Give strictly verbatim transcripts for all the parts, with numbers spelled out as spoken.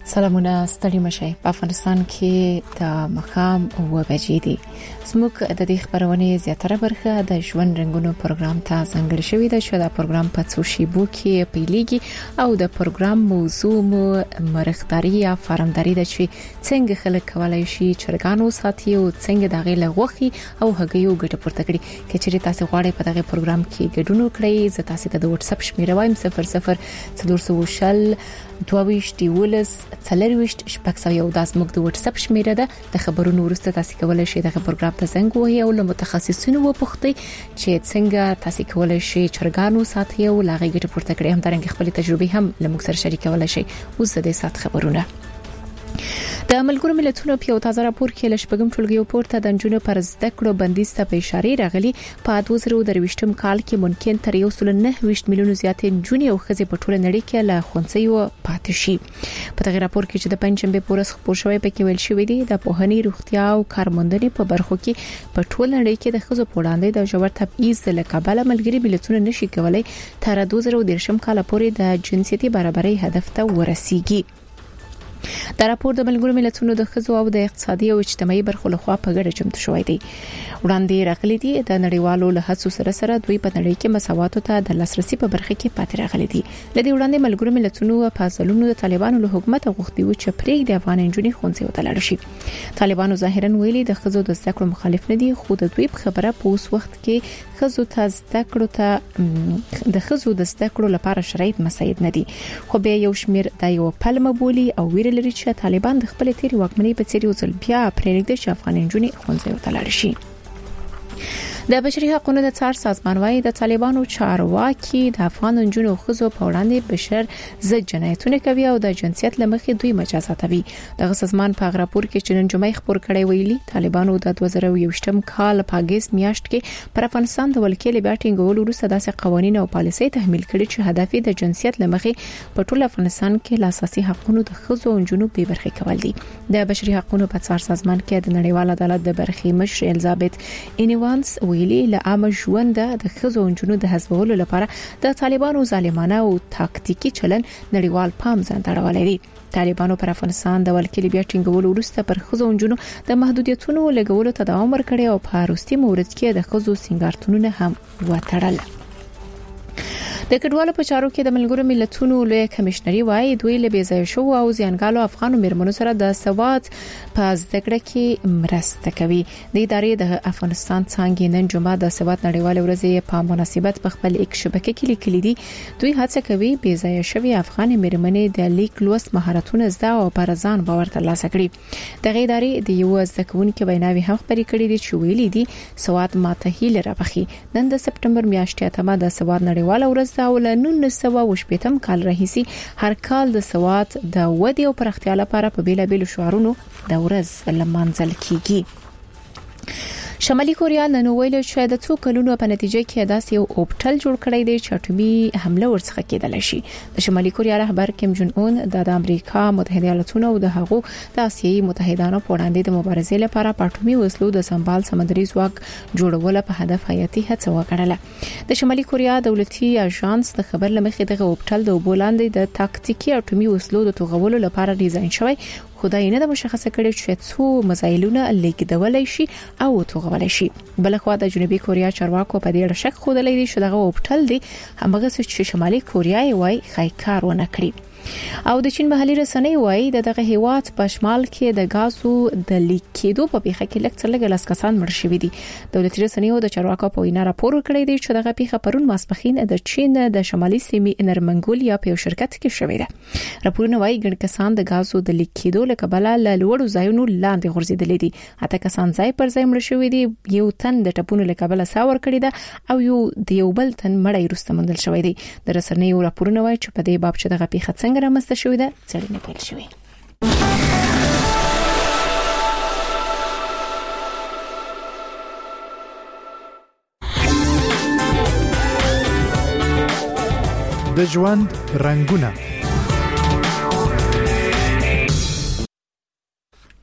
سلامونه ستړي مشي په افغانستان کې د مخام او بجې دي زموږ د دې خبرونه زیاتره برخه د ژوند رنگونو پروګرام ته ځانګړی شوی دی چې دا پروګرام په څو شیبو کې پیلېږي او د پروګرام موضوع مو مرغداري یا فارمداري د چې څنګه خلک کولای شي چرګانو ساتي او څنګه د غیله غوخي او هګیو ګټه پورته کړي کچېرې تاسو غواړئ په دغه پروګرام کې ګډون وکړئ زه تاسو ته د واتس اپ شمیره وایم صفر صفر څلور سوه شل دوه دیولس څلرويشت شپږ سوه یو د زموږ د واتس اپ شمیره ده د خبرونو ورسته تاسو کولای شئ دغه پروګرام ته زنګ وهئ او له متخصصینو وپوښتئ چې څنګه تاسو کولای شئ چرګانو ساتي او لاغې ګټه پورته کړئ هم درنګ خپل تجربه هم له موږ سره شریکولای شئ اوس د دې سات خبرونه د ملګرو ملتونو په یو تازه راپور کې لشپګم ټولګیو پورته د جنونو پر زده کړو بندیز ته په اشاره راغلي په دوه زره درويشتم کال کې ممکن تر یو سل نه ویشت میلیون زیاتې جنونې او خزې په ټوله نړۍ کې له خونڅیو پاتې شي په دغه راپور کې چې د پنځمبه پورس خبر شوی په کې ویل شوی دی د پوهنې روغتیا او کارموندنې په برخو کې په ټوله نړۍ کې د خزو په وړاندې د جوړ تبعیض له کبله ملګري ملتونه نشي کولای تر دوه زره درویشتم کال پورې د جنسيتي برابرۍ هدف ته ورسیږي دا راپور د ملګرو ملتونو د خزو او د اقتصادي او اجتماعي برخو لخوا په ګډه چمتو شوی دی وړاندې راغلي دي د نړیوالو له هڅو سره سره دوی په نړۍ کې مساوات ته د لاسرسي په برخه کې پاتې راغلي دي لدی وړاندې ملګرو ملتونو په ځلونو د طالبانو له حکومت غوښتي و چې پرېګ د افغان انجونی خونځي وته لاړ شي طالبانو ظاهرا ویلي د خزو د زده کړو مخالف نه دي خو د دوی په خبره په اوس وخت کې خزو ته زده کړو ته د خزو د زده کړو لپاره شرایط مساعد نه دي خو به یو شمیر د یو پلمه بولی او ویل لري چې طالبان د خپل تیری واکمنۍ په څیر یو ځل بیا پرېږدي چې افغان انجونی خونځي وته لاړ شي د بشري حقوقو د څار سازمان وايي د طالبانو چارواکي د افغان جنونو خزو په وړاندې بشر ضد جنایتونه کوي او د جنسیت لمخې دوی مجازاتوي دغه سازمان په راپور کې چې نن جمعې خبر کړی ویلي طالبانو د دوه زره یوویشتم کال په اگست میاشت کې پر افغانستان د ولکې بیاټینګول وروسته داسې قوانين او پالیسۍ تحمیل کړي چې هدف د جنسیت لمخې په ټول افغانستان کې له اساسي حقوقو د خزو جنونو په برخه کول دي د بشري حقوقو په څار سازمان کې د نړیوال عدالت د برخې مشر الیزابت اینیوانس ویلي له عام ژوند د خزو انجونو د حذفولو لپاره د طالبانو ظالمانه او تاکتیکی چلن نړیوال پام ځان تړولې دي طالبانو پر افغانستان د ولکې بیا ټینګول وروسته پر خزو انجونو د محدودیتونو لګولو ته دوام ورکړي او په وروستي مورد کې د خزو سنگارتونونه هم وټړل د کډوالو په چارو کې د ملګرو ملتونو لوی کمشنري وايي دوی له بیځای شو او زیانګالو افغانو مرمنو سره د سواد په زده کړه کې مرسته کوي د ادارې د افغانستان څنګه نن جمعه د سواد نړیوال ورځ په مناسبت په خپل یک شبکې کې لیکلي دي دوی هڅه کوي بیځای شوی افغان مرمنې د لیک لوست مهارتونه زده او پر ځان باور ترلاسه کړي د ادارې د یو ځکهونکو ویناوي هم خبرې کړې دي چې ویلي دي سواد ماته هیله راپخي نن د سپټمبر میاشتې اتمه د سواد نړیوال ورځ او له نولس سوه وشپږم کال راهیسي هر کال د سواد د ودی او پرختیا لپاره په بیلا بیل شعارونو د ورځ لمانځل کیږي شمالي کوریا نن ویل چې د څو کلونو په نتیجه کې داسې یو اوپټل جوړ کړی دی چې اټومي حمله ورڅخه کېدل شي د شمالي کوریا رهبر کیم جون اون د امریکا متحده ایالاتونو او د هغو د اسیایي متحدانو په وړاندې د مبارزې لپاره په اټومي وسلو د سمبال سمندري ځواک جوړولو په هدف حیاتي هڅه وکړه د شمالي کوریا دولتي اژانس د خبر لمخې دغه اوپټل د وبولاندې د تاکتیکي اټومي وسلو د توغولو لپاره ډیزاین شوی خدای نه د مشخصه کړي چې څو مزایلونه لیکدولای شي او توغولای شي بلخوا د جنوبي کوریا چارواکو په دې اړه شک خوده لیدي چې دغه اوپټل دی همغه چې شمالي کوریا یې وای خایکار ونه کړی او د چین محلي رسنۍ وایي د دغه هیواد په شمال کې د غازو د لیکېدو په پیښه کې لکه لږ لاس کسان مړ شوي دي دولتي رسنۍ د چارواکو په وینا راپور کړی دی چې دغه پیښه پرون ماسپخین د چین د شمالي سیمې انر منګولیا په یو شرکت کې شوې ده راپورونه وایي ګڼ کسان د غازو د لیکېدو لکه بل له لوړو ځایونو لاندې غورځېدل دي اته کسان ځای پر ځای مړ شوي دي یو تن د ټپونو لکه بل ساور کړی ده او یو د یو بل تن مړی رسته مندل شوی دی د رسنۍ راپورونه وایي چې په دې باب چې دغه پیښه څنګه رامنځته شوې ده څېړنه پیل شوې د ژوند رنگونه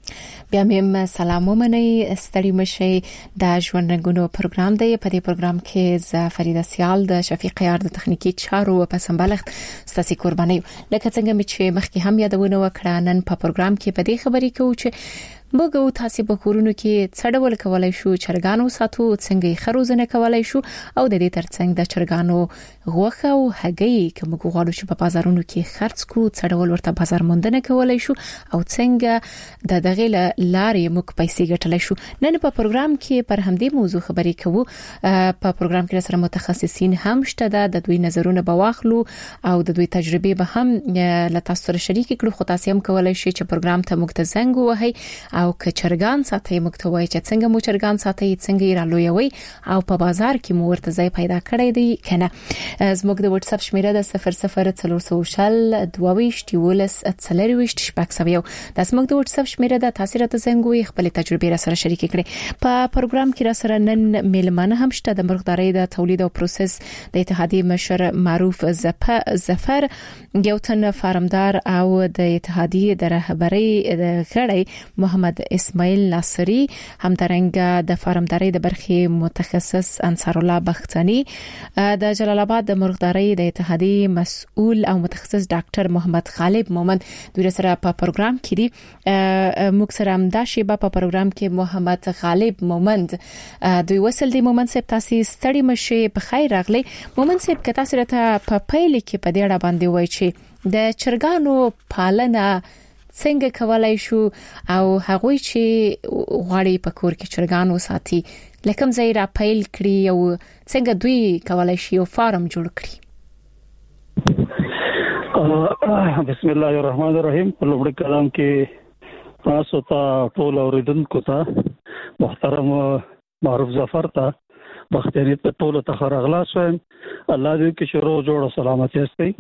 بیا مې سلام ومنئ ستړي مشي د ژوند رنګونو پروګرام دی. په دې پروګرام کې ز فریده سیال د شفیق یار د تخنیکی چارو په سمبالښت ستاسو قرباني لکه څنګه چې مخکې هم یادونه وکړه. نن په پروګرام کې په دې خبرې کوو چې موږ تاسو په کورونو کې څړول کولای شو، چرګانو ساتو څنګه خروزنه کولای شو او د دې ترڅنګ د چرګانو غوښه او هګۍ کوم غواړو چې په بازارونو کې خرڅ کو څړول ورته بازار موندنه کولای شو او څنګه د دغه لارې موږ پیسې ګټلای شو. نن په پروګرام کې پر همدې موضوع خبرې کوو. په پروګرام کې سره متخصصین هم شته، د دوی نظرونه به واخلو او د دوی تجربه به هم له تاسو سره شریک کړو. خو تاسو هم کولای شئ چې پروګرام ته موږ ته زنګ ووهئ او که چرګان ساتي موږ ته وایي چې څنګه مو چرګان ساتي، څنګه یې رالویوي او په بازار کې مو ورته ځای پیدا کړی دی کنه. زموږ د واتس اپ شمیره د صفر صفر څلور سوشل دوه ولس څلرويشت شپږ سوي. د زموږ د واتس اپ شمیره د تاسو راته زنګ وي خپل تجربه را سره شریک کړئ. په پروګرام کې را سره نن میلمانه هم شته. د مرغدارۍ د تولید او پروسس د اتحادیې مشر معروف ظفر، یو تن فارمدار او د اتحادیې د رهبرۍ غړی محمد اسماعیل ناصری، همدارنګه د فارمدارۍ د برخې متخصص انصار الله بختانی، د جلال آباد د مرغدارۍ د اتحادیې مسؤل او متخصص ډاکټر محمد خالد مومند دوی سره په پروګرام کې دي. موږ سره هم دا شیبه په پروګرام کې محمد خالد مومند دوی وصل دي. مومند صاحب تاسو ستړي مشي، په خیر راغلی. مومند صاحب که تاسو راته په پیل کې په دې اړه باندې وایي چې د چرګانو پالنه څنګه کولای شو او هغه چې غواړي په کور کې چرګان وساتي لکه ځای را پیل کړی او څنګه دوی کولای شي او فارم جوړ کړي. بسم الله الرحمن الرحیم. په لومړي کلام کې تاسو ته ټول اوریدونکو ته محترم معروف ظفر ته بختیاری ته ټول ته خراغلاس وایم. الله دې کې شروع جوړ سلامتی استي.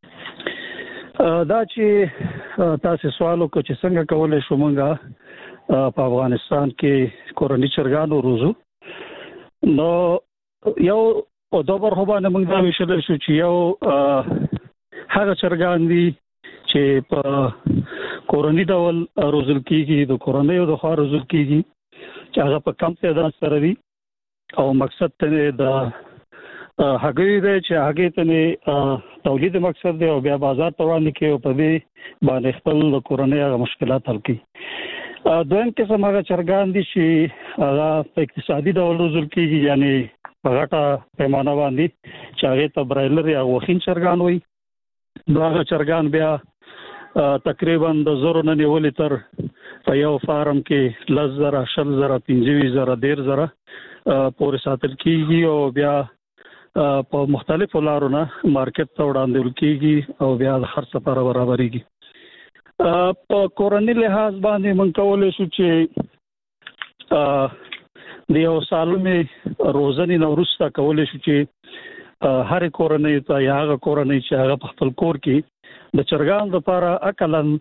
دا چې تاسو سوال وکړو چې څنګه کولای شو موږ په افغانستان کې کورني چرګانو روزو، نو یو او دوبر خو باندې موږ دا ویشل شو چې یو هغه چرګان دي چې په کورني ډول روزل کیږي، د کورنۍ او د خوا روزل کیږي چې هغه په کم تعداد سره دي او مقصد ته د هغه دی چې هغه ته تولید مقصد دی او بیا بازار ته وړاندې کوي او په دې باندې خپل د کورنۍ هغه مشکلات حل کوي. دویم قسم هغه چرګان دي چې هغه په اقتصادي ډول روزل کیږي، یعنی په غټه پیمانه باندې چې هغه ته برایلر یا وخین چرګان وي. دا هغه چرګان بیا تقریبا د زرو نه نیولې تر په یو فارم کې لس زره، شل زره، پنځه زره، ډیر زره پورې ساتل کیږي او بیا په مختلفو لارو نه مارکیټ ته وړاندې کیږي او بیا د خرڅ لپاره برابرېږي. په کورنۍ لحاظ باندې موږ کولای شو چې د یو سالمې روزنې نه وروسته کولای شو چې هر کورنۍ ته یا هغه کورنۍ چې هغه په خپل کور کې د چرګانو لپاره اقلن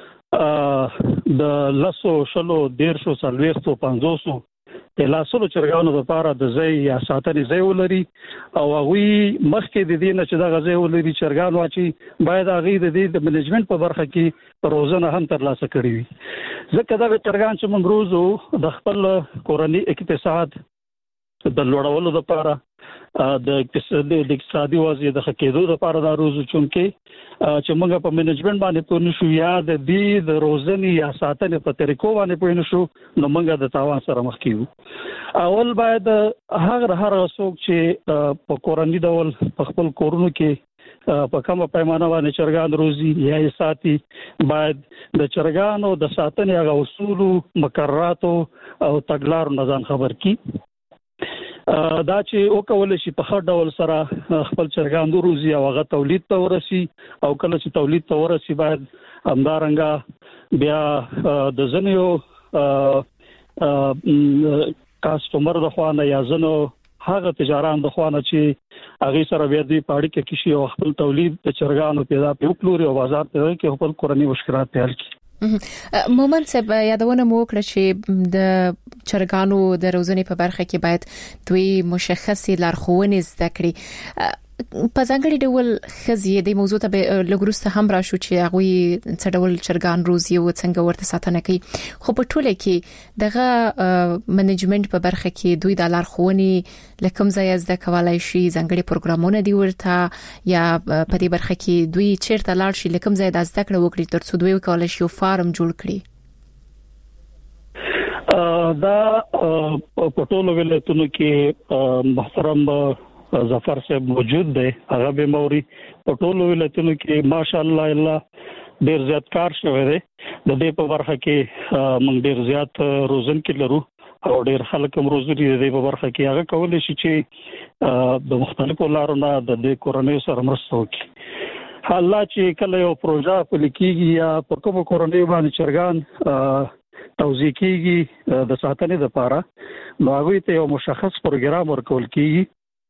د لسو، شلو، دیرشو، څلوېښتو، پنځوسو د لاسونو چرګانو لپاره د ځای یا ساتنې ځای ولري او هغه مخکې د دې نه چې دا ځای ولري چرګان واچي باید هغه د دې د منیجمنت په برخه کې روزنه هم ترلاسه کړي وي. ځکه دا چرګان چې موږ روزو د خپل کورنۍ اقتصاد د لوړولو لپاره د اقتصادي د اقتصادي وضعیت د ښه کېدو لپاره دا روزو چونکې چې موږ په منیجمنت باندې پوه نشو یا د دې د روزنې یا ساتنې په طریقو باندې پوه نشو نو موږ د تاوان سره مخ کیږو. اول باید هغه هر څوک چې په کورنۍ ډول په خپل کورونو کې په کومه پیمانه باندې چرګان روزي یا یې ساتي باید د چرګانو د ساتنې هغه اصول، مقررات او تګلارو نه ځان خبر کړي. دا چې او کول شي په هر ډول سره خپل چرګان روزي او هغه تولید ته ورسي او کله چې تولید ته ورسي باید همدارنګه بیا د ځنیو کاستمر د خوانه یا ځنو هغه تجاران د خوانه چې هغه سره بیا دی پاړی کې کشي او خپل تولید د چرګانو پیدا په وکړي او بازار ته کې خپل کورنۍ مشکلات حل کړي. مومند صاحب یادونه مو وکړه چې د چرګانو د روزنې په برخه کې باید دوی مشخصي لارښوونې زده کړي. په ځانګړي ډول خزي د موضوع ته لګروسته هم راشو چې هغه څه ډول چرګان روزي او څنګه ورته ساتنه کوي خو په ټوله کې دغه منیجمنت په برخه کې دوی د لارښوونې لکم ځای زده کولای شي ځانګړي پروګرامونه دی ورته یا په دې برخه کې دوی چیرته لاړ شي لکم ځای د زده کړه وکړي ترڅو دوی کولای شي فارم جوړ کړي. دا په ټولو ولایتونو کې محترم ظفر صاحب موجود دی هغه به موري په ټولو ولایتونو کې ماشاءالله الله ډیر زیات کار شوی دی د دې په برخه کې موږ ډیر زیات روزن کې لرو او ډیر خلک هم روزري د دې په برخه کې هغه کولای شي چې د مختلفو لارو نه د دې کورنۍ سره مرسته وکړي. حالا چې کله یو پروژه په لیکيږي یا په کومو کورنۍ باندې چرګان توزیع کیږي د ساتنې لپاره نو هغه ته یو مشخص پروګرام ورکول کیږي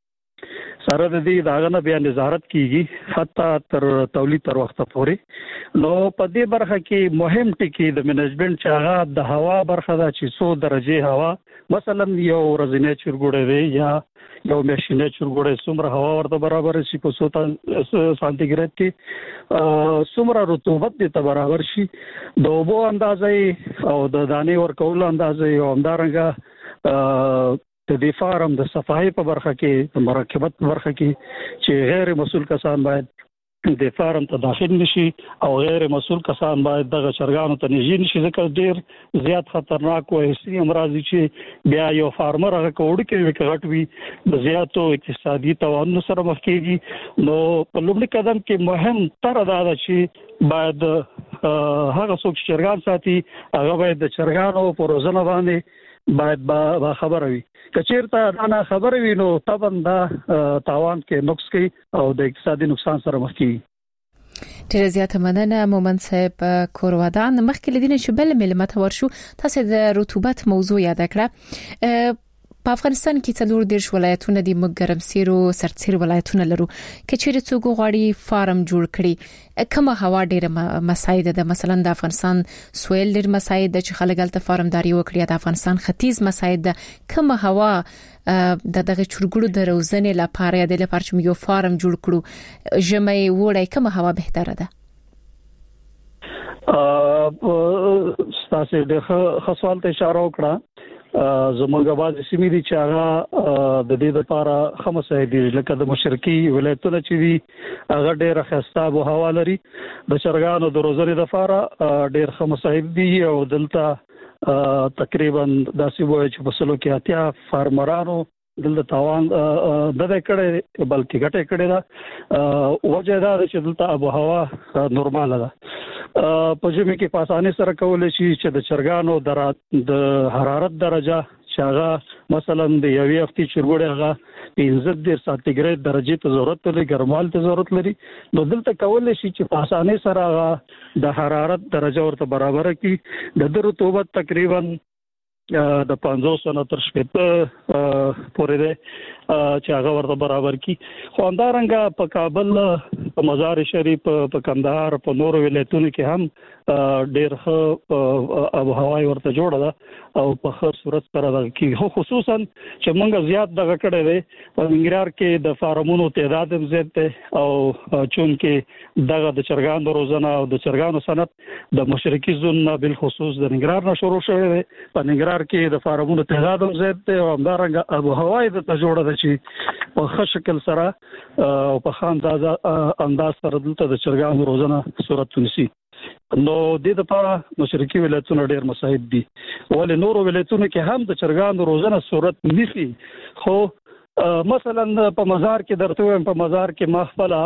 سره د دې داغه نه بیا نظارت کیږي حتی تر تولید تر وخت پورې نو په دې برخه کې مهم ټکی د منیجمنت چې هغه د هوا برخه ده چې څو درجه هوا مثلا یو ورځنی چرګوړی دی یا یو ماشینه چرګوړی څومره هوا ورته برابر شي په څو سانتیګریډ کې څومره رطوبت دې ته برابر شي د اوبو اندازې او د دانې ورکول اندازې او همدارنګه د دې فارم د صفای په برخه کې د مراقبت په برخه کې چې غیر مسؤل کسان باید د فارم ته داخل نشي او غیر مسؤل کسان باید دغه چرګانو ته نږدې نشي ځکه ډیر زیات خطرناک وي چې امراضي چې بیا یو فارمر هغه کوډ کې وکړټ وي د زیاتو اقتصادي توان سره مخ کېږي نو په لومړي قدم کې مهم تر دا ده چې باید هغه څوک چې چرګان ساتي هغه باید د چرګانو په روزنه باندې باید با خبر وي کچیرته دا نه خبر وي نو طبعا دا تاوان کې نقص کوي او د اقتصادي نقصان سره مخ کیږي. ډیره زیاته مننه مومن صاحب کورودان. مخکې لدینه چې بل ملمت ورشو تاسو د رطوبت موضوع یاد کړه. په افغانستان کې څلور دیرش ولایتونه دي موږ ګرمسیرو سرتسیر ولایتونه لرو کچېره څوک غواړي فارم جوړ کړي کومه هوا ډیره مساعد ده مثلا د افغانستان سویل ډیر مساعد ده چې خلک الته فارمداري وکړي د افغانستان ختیځ مساعد ده کومه هوا د دغه چرګړو د روزنې لپاره د لپاره چې یو فارم جوړ کړو ژمي وړي کومه هوا بهتره ده؟ ا تاسو د خاصوالته اشاره وکړه زموږ باز سیمې دي چې هغه د دې لپاره خمسه دي لکه د مشرقي ولایتونو چې دي هغه ډېر خسته ابو هوا لري د چرګانو د روزنې لپاره ډېر خمسه دي او دلته تقریبا داسې وایي چې په سلو کې اتیا فارمرانو دلته تاوان د دې کړه بلکې ګټه کړه دا وجه دا چې دلته ابو هوا نورماله ده په ژمي کې په اسانۍ سره کولای شي چې د چرګانو د حرارت درجه چې هغه مثلا د یوې هفتې چرګوړی هغه پنځه دېرش سانتیګریډ درجه ته ضرورت لري ګرموالي ته ضرورت لري نو دلته کولای شي چې په اسانۍ سره هغه د حرارت درجه ورته برابر کړي د رطوبت تقریبا د پنځوس نه تر شپږ پورې ده چې هغه ورته برابر کی خو همدارنګه په کابل په مزار شریف په کندهار په نورو ولایتونو کې هم ډېر ښه ابو هوا ورته جوړه ده او په ښه صورت سره ده کې خصوصا چې موږ زیات دغه کړی دی په ننګرهار کې د فارمونو تعداد هم زیات دی او چون کې دغه د چرګانو روزنه او د چرګانو صنعت د مشرقي زون بل خصوص د ننګرهار نه شروع شوی دی په ننګرهار کې د فارمونو تعداد هم زیات دی او همدارنګه ابو هوا د تجوړه ده چې په ښه شکل سره او په ښه اندازه انداز سره دلته د چرګانو روزنه صورت ونیسي نو د دې لپاره مشرقي ولایتونه ډېر مساعد دي ولې نورو ولایتونو کې هم د چرګانو روزنه صورت نیسي خو مثلا په مزار کې درته وایم په مزار کې مخفله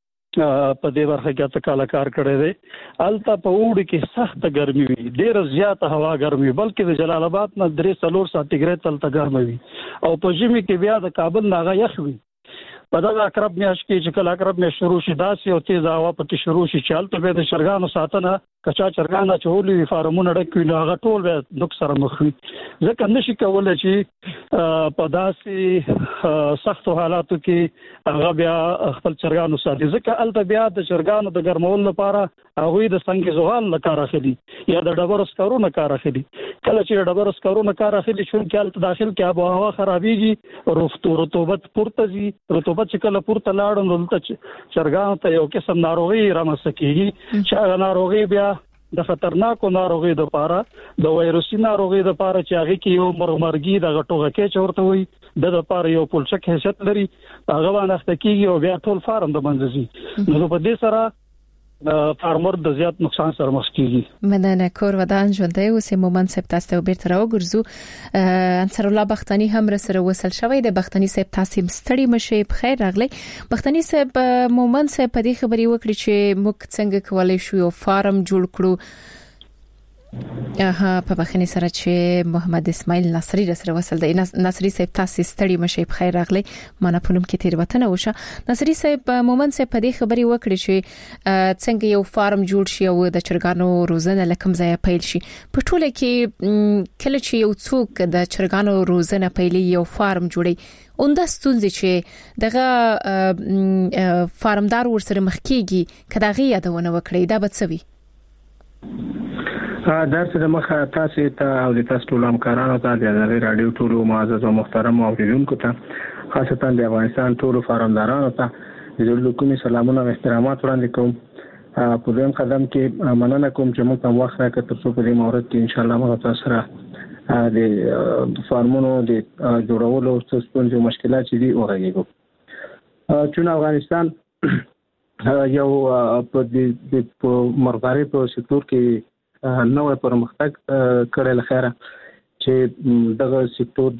په دې برخه کې ته کاله کار کړی دی الته په وړي کې سخت ګرمي وي ډېر زیات هوا ګرمي بلکې د جلال آباد نه درې څلور سانتیګریډ تلته ګرمي وي او په ژمي کې بیا د کابل نه هغه یخ وي په دغه اقرب میاشت کې چې کله اقرب میاشت شروع شي داسې او تیز هوا پکې شروع شي چې هلته به د چرګانو ساتنه کچا چرګان چولې فارمونه ډکوي نو هغه ټول به د سره مخ وي ځکه نشي کولای چې په داسې سختو حالاتو کې هغه بیا خپل چرګان وساتي ځکه الته بیا د چرګانو د ګرمولو لپاره هغه د څنګه زغال لکار اخلي یا د ډبر سکرو نه کار اخلي کله چې ډبر سکرو نه کار اخلي چې کله داخل کې آب او هوا خرابيږي رطوبت پورته زی رطوبت چې کله پورته لاړ نو دلته چرګان ته یو قسم ناروغي رامنځته کیږي چې هغه ناروغي بیا د خطرناکو ناروغي د لپاره د وایروسي ناروغي د لپاره چې هغه کې یو مرمرګي د غټوغه کې چورته وي د لپاره یو پولچک حیثیت لري هغه باندې کېږي او بیا ټول فارم د منځي نو په دې سره فارمر د زیات نقصان سره مخ کیږي. مننه کور ودان ژوندۍ اوسې مومن سپ تاسو ته بیرته راوګرځو انصر الله بختانی هم سره وصل شوی د بختانی سپ تاسو ستړي مشه بخیر راغلی بختانی سپ مومن سپ په دې خبري وکړي چې موږ څنګه کولای شو یو فارم جوړ کړو اها په بخنی سره چې محمد اسماعیل نصری سره وصل دی نصری صاحب تاسو ستړي مشه بخیر راغلی مانه پونم کې تیر وطن وشه نصری صاحب مومن صاحب په دې خبري وکړي چې څنګه یو فارم جوړ شي او د چرګانو روزنه لکم ځای پیل شي په ټوله کې کله چې یو څوک د چرګانو روزنه پیلي یو فارم جوړي اونده ستونزې چې دغه فارمدار ورسره مخ کیږي کداغي یادونه وکړي دا بڅوي درس د مخه تاسو ته او د تاسو ټول همکارانو ته د نړۍ رادیو ټول معزز او محترم اوریدونکو ته خاصتا د افغانستان ټول فارمدارانو ته د کومي سلامونه او احترامات وړاندې کوم په دې قدم کې مننه کوم چې موږ په وخت راکړه ترڅو په دې مورد کې ان شاء الله موږ تاسو سره د فارمونو د جوړولو ستونزې او مشکلات چې دي اورېږو چې افغانستان یو په دې مرغاري په سکتور کې نوې پرمختګ کړل خیره چې دغه سکتور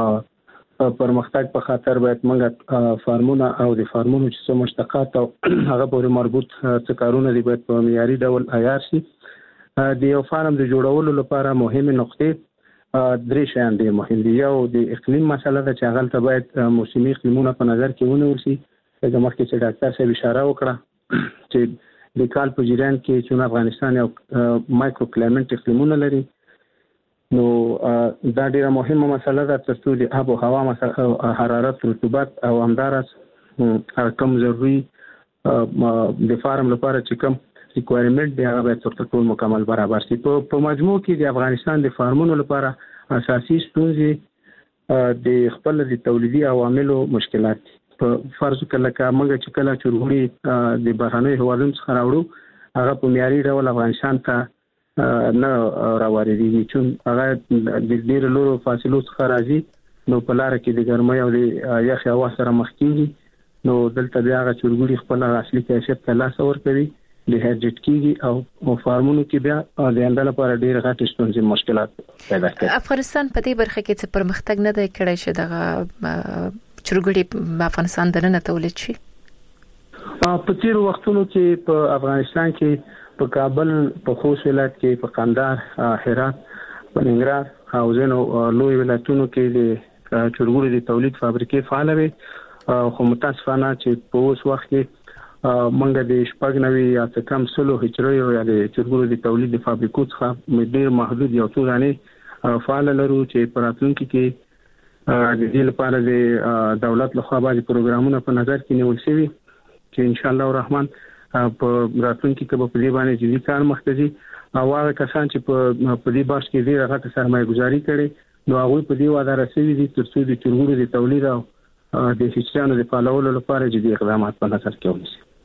د پرمختګ په خاطر باید موږ فارمونه او د فارمونو چې څه مشتقات او هغه پورې مربوط څه کارونه دي باید په معیاري ډول عیار شي د یو فارم د جوړولو لپاره مهمه نقطې درې شیان دي مهم دي یو د اقلیم مسله ده چې هغه ته باید موسمي اقلیمونه په نظر کې ونیول شي د مخکې چې ډاکټر صاحب اشاره وکړه چې د کال په جریان کې چې افغانستان یو مایکرو کلایمټ اقلیمونه لري نو دا ډیره مهمه مسله ده ترڅو د آب او هوا حرارت رطوبت او همدارس کوم ضروري د فارم لپاره چې کوم ریکوایرمنټ دی هغه باید تر ټولو مکمل برابر شي په مجموع کې د افغانستان د فارمونو لپاره اساسي ستونزې د خپل د تولیدي عواملو مشکلات دي په فرض کله کله چې کله چورغوري د بهرنۍ هوادونو څخه راوړو هغه په معیاري ډول افغانستان ته نه راوړي چې هغه د ډېر لورو فاصلو څخه راځي نو په لار کې د ګرمۍ او د یخ هوا سره مخ کیږي نو دلته بیا هغه چورغوري خپل اصلي کیفیت ته لاس ورکوي د هرجټ کیږي او فارمونو کې بیا د اندل لپاره ډېر غټ ستونزې مشکلات پیدا کوي افغانستان په دې برخه کې څه پرمختګ نه دی کړی چې دغه چرګړي په افغانستان دننه تولید شي په تیر وختونو کې په افغانستان کې په کابل په خوست ولایت کې په قندهار هرات په ننګرهار او ځینو لوی ولایتونو کې د چرګړي د تولید فابریکې فعال وي خو متاسفانه چې په اوس وخت کې منګه د شپږ نوي یا څه کم سلو هجري یا د چرګړي د تولید فابریکو څخه ډېر محدود یو څو دانې فعال لرو چې په راتلونکي کې د دې لپاره د دولت له خوا باندې پروګرامونه په نظر کې نیول شوي چې ان شاء الله الرحمن په راتلونکي کې په دې باندې جدي کار مخته دي او هغه کسان چې په دې بحث کې ډېر غټه سرمایه گذاري کړي نو هغه په دې وعده رسېږي دي ترڅو د چرګړو د تولید او د هیڅانو د فعالولو لپاره جدي اقدامات په نظر کې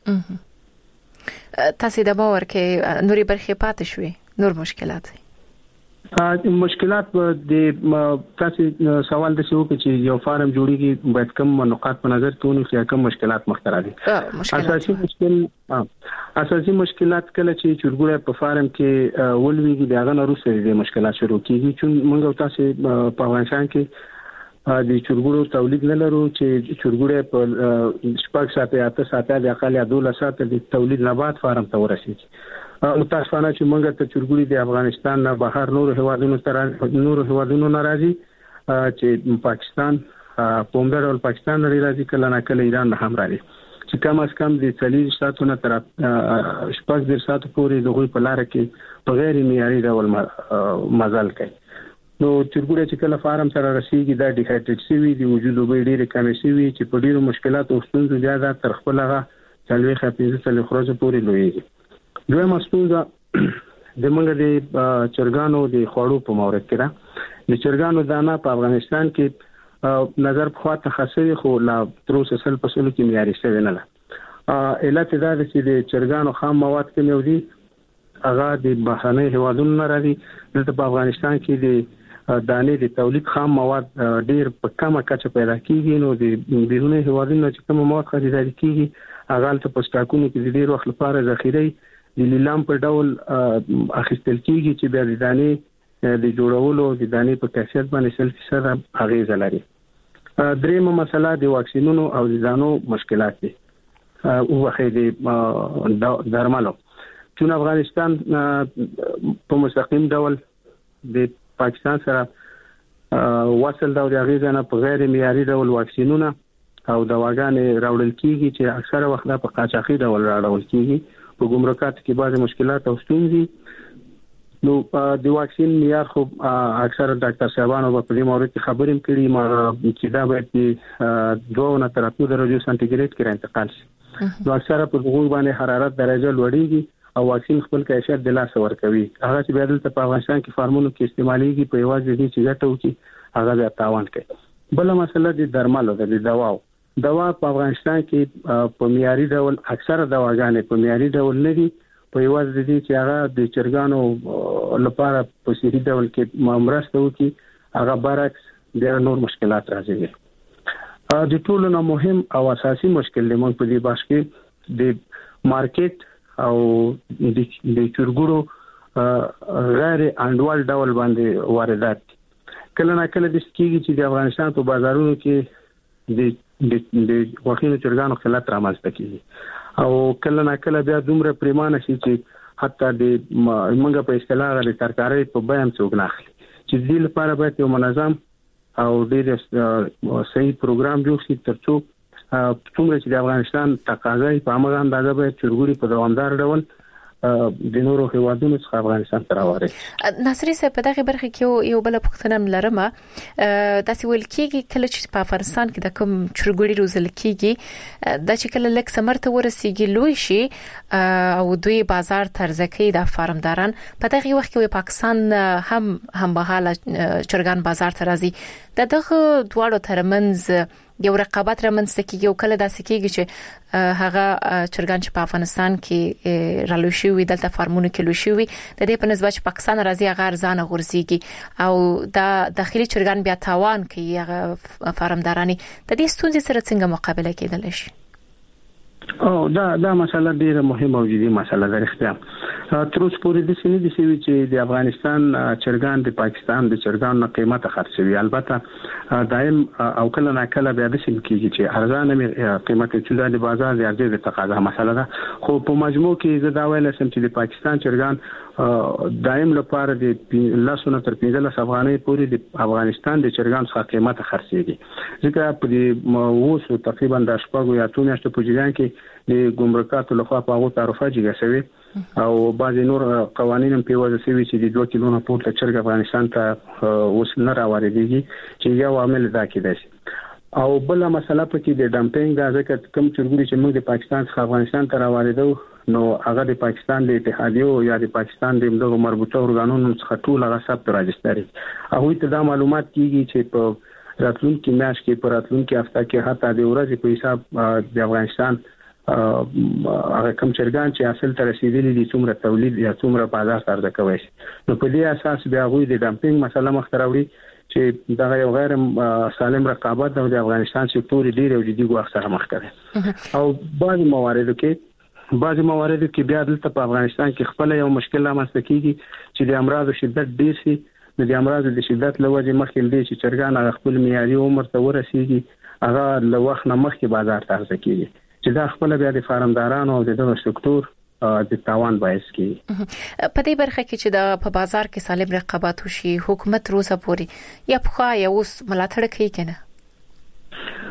ونیسي تاسو د باور کې نوري برخې پاتې شوي نور مشکلات مشکلات د تاسو سوال د شو چې یو فارم جوړیږي باید کوم نقاط په نظر کې ونیسي کوم مشکلات مخ ته راځي اساسي مشکل اساسي مشکلات کله چې چرګوړی په فارم کې ولويږي دغه نه وروسته د مشکلات شروع کیږي چې موږ تاسو په افغانستان کې د چرګوړو تولید نه لرو چې چرګوړی په شپږ ساعته اته ساعته د اقل یا دولس ساعته د تولید نه بعد فارم ته ورسیږي متاسفانه چې موږ ته چرګوړي د افغانستان نه بهر نور هوادونو تر نور هوادونو ناراضي چې پاکستان په همدار ول پاکستان لري راځي کله نه کله ایران هم راځي چې کم از کم د څلور ساعتونو تر شپږ ډیر ساعت پورې د غوي په لار کې په غیر معیاري ډول مزل کوي. نو چرګوړي چې کله فارم سره رسیدي دا ډیهایډریټ شوی دی، وجود وبې ډیره کم شوی چې په ډیرو مشکلاتو او ستونزو زیاده تر خپل هغه څلوي خپې څلوي خروج پورې لویږي. دویمه ستونزه د موږ د چرګانو د خوړو په مورد کې ده. د چرګانو دانه په افغانستان کې نظر په خاطر خاصه خو لا تر اوسه سل په سلو کې معیاري شوی نه ده. علت دا ده چې د چرګانو خام مواد کې موجودي هغه د بهرنۍ هیوادونو نه راځي. دلته په افغانستان کې د دانې د تولید خام مواد ډیر په کمه کچه پیدا کیږي، نو د بیرونی هیوادونو چې کوم مواد خریداري کیږي هغه ته په سټاکونو کې د ډیر وخت لپاره ذخیره د لیلام په ډول اخیستل کیږي چې بیا د دانې د جوړولو د دانې په کیفیت باندې سل فیصد اغیز لري. دریمه مسله د واکسینونو او د ځانو مشکلات دي او واخې د درملو. چې افغانستان په مستقیم ډول د پاکستان سره وصل دا د اغیز نه په غیر معیاري ډول واکسینونه او دواګانې راوړل کیږي چې اکثره وخت په قاچاقي ډول راوړل کیږي. په ګمرکات کې بعض مشکلات او ستونزې. نو د واکسین معیار خو اکثر ډاکټر صاحبانو په دې مورد کې خبرې کړي ما چې دا باید دوه نه تر اتو درجو سانتیګریډ کې انتقال شي. نو اکثر په دغه باندې حرارت درجه لوړیږي او واکسین خپل کیفیت د لاس ورکوي. هغه چې بیا دلته په افغانستان کې فارمونو کې استعماليږي په یوازې دې چې ګټو کې هغه بیا تاوان کوي. بل مسله د درملو د دواو دوا په افغانستان کې په معیاري ډول اکثره دواګانې په معیاري ډول نه دي، په یوازې دي چې هغه د چرګانو لپاره په سیری ډول کې مرسته وکړي، هغه برعکس ډېر نور مشکلات راځي. د ټولو نه مهم او اساسي مشکل د موږ په دې باش کې د مارکیټ او د چرګړو غیر انډوال ډول باندې واردات. کله نه کله د سکیږي چې د افغانستان په بازارونو کې د د وخینو چرګانو خلات رامنځته کیږي او کله نه کله بیا دومره پریمانه شي چې حتی د موږ په اصطلاح د ترکارۍ په بیان څوک نه اخلي. چې دې لپاره باید یو منظم او ډېر صحیح پروګرام جوړ شي ترڅو څومره چې د افغانستان تقاضا په هغه اندازه باید چرګوړي په دوامدار ډول د نورو هیوادونو څخه افغانستان ته راوړي. ناصري صاحب په دغه برخه کې یو بل پوښتنه لرم. داسې ویل کېږي کله چې په افغانستان کې د کوم چرګوړي روزل کېږي د چې کله لک سمرته ورسیږي لوی شي او دوی بازار ترځکې د فارمداران په دغه وخت کې پاکستان هم هم بهاله چرګان بازار ته راځي. دغه دواړو ترمنځ یو رقابت رامنځته کیږي او کله داسې کیږي چې هغه چرګان چې په افغانستان کې رالوي شوی دلته فارمونو کې لوي شوی د دې په نسبت چې پاکستان راځي هغه ارزانه غورځيږي او د داخلي چرګان بیا تاوان کوي هغه فارمدارانی د دې ستونزې سره څنګه مقابله کېدلی شي؟ او دا دا مسله ډیره مهمه او جدي مسله ده. رښتیا تر اوسه پورې د سینې د سوي چې د افغانستان چرګان د پاکستان د چرګانو قیمته خرڅوي. البته دایم او کله نه کله بیا د سین کېږي چې ارزانه قیمته چې د بازار د ارزښت تقاضا مسله ده. خو په مجموع کې زه دا ویل سم چې د پاکستان چرګان دایم لپاره د لاسونه تر پنځلس افغانۍ پورې د افغانستان د چرګان څخه قیمته خرڅيږي. ځکه په دې ووسو تقریبا د شپږو یا اتو میاشتو په جریان کې د ګمرکاتو لخوا په هغه تعرفه جګه شوی او بعضی نور قوانین هم په وجه سوي چې د دوه کیلو نه پورته چرګ افغانستان ته اوس نه راوړيږي چې یو عامل دا کېدای شي. او بل مسله پکې د ډمپینګ د ځکه کوم چرګوړي چې موږ د پاکستان څخه افغانستان ته راوړیدو نو هغه د پاکستان د اتحادیو یا د پاکستان د دغه مربوطه ارګانونو څخه ټول هغه ثبت راجستري. هغه ته دا معلومات کیږي چې په راتلونکي میاشت کې په راتلونکي هفته کې حتی د ورځې په حساب د افغانستان هغه کوم چرګان چې اصل ته رسیدلي دي څومره تولید یا څومره بازار ته ارزه کوي. نو په دې اساس بیا غوي د ډمپینګ مسله مخ ته راوړي چې دا یو غیر سالم رقابت د افغانستان سکتور ډیر او جدي ګواښ سره مخ کوي. او بعض مواردو کې بعض مواردو کې بیا دلته په افغانستان کې خپل یو مشکل رامنځته کیږي چې د امراض شدت ډیر شي. د امراض د شدت لوجه مخکې دی چې چرګان خپل معیاري عمر ته ورسیږي هغه له وخت نه مخکې بازار ته ارزه کیږي چې دا خپل بیا د فارمدارانو او د دغه سکتور د تاوان باعث کی. په دې برخه کې چې د په بازار کې سالم رقابت وشي حکومت روزه پوری یا په یا اوس ملاتړ کوي کنه؟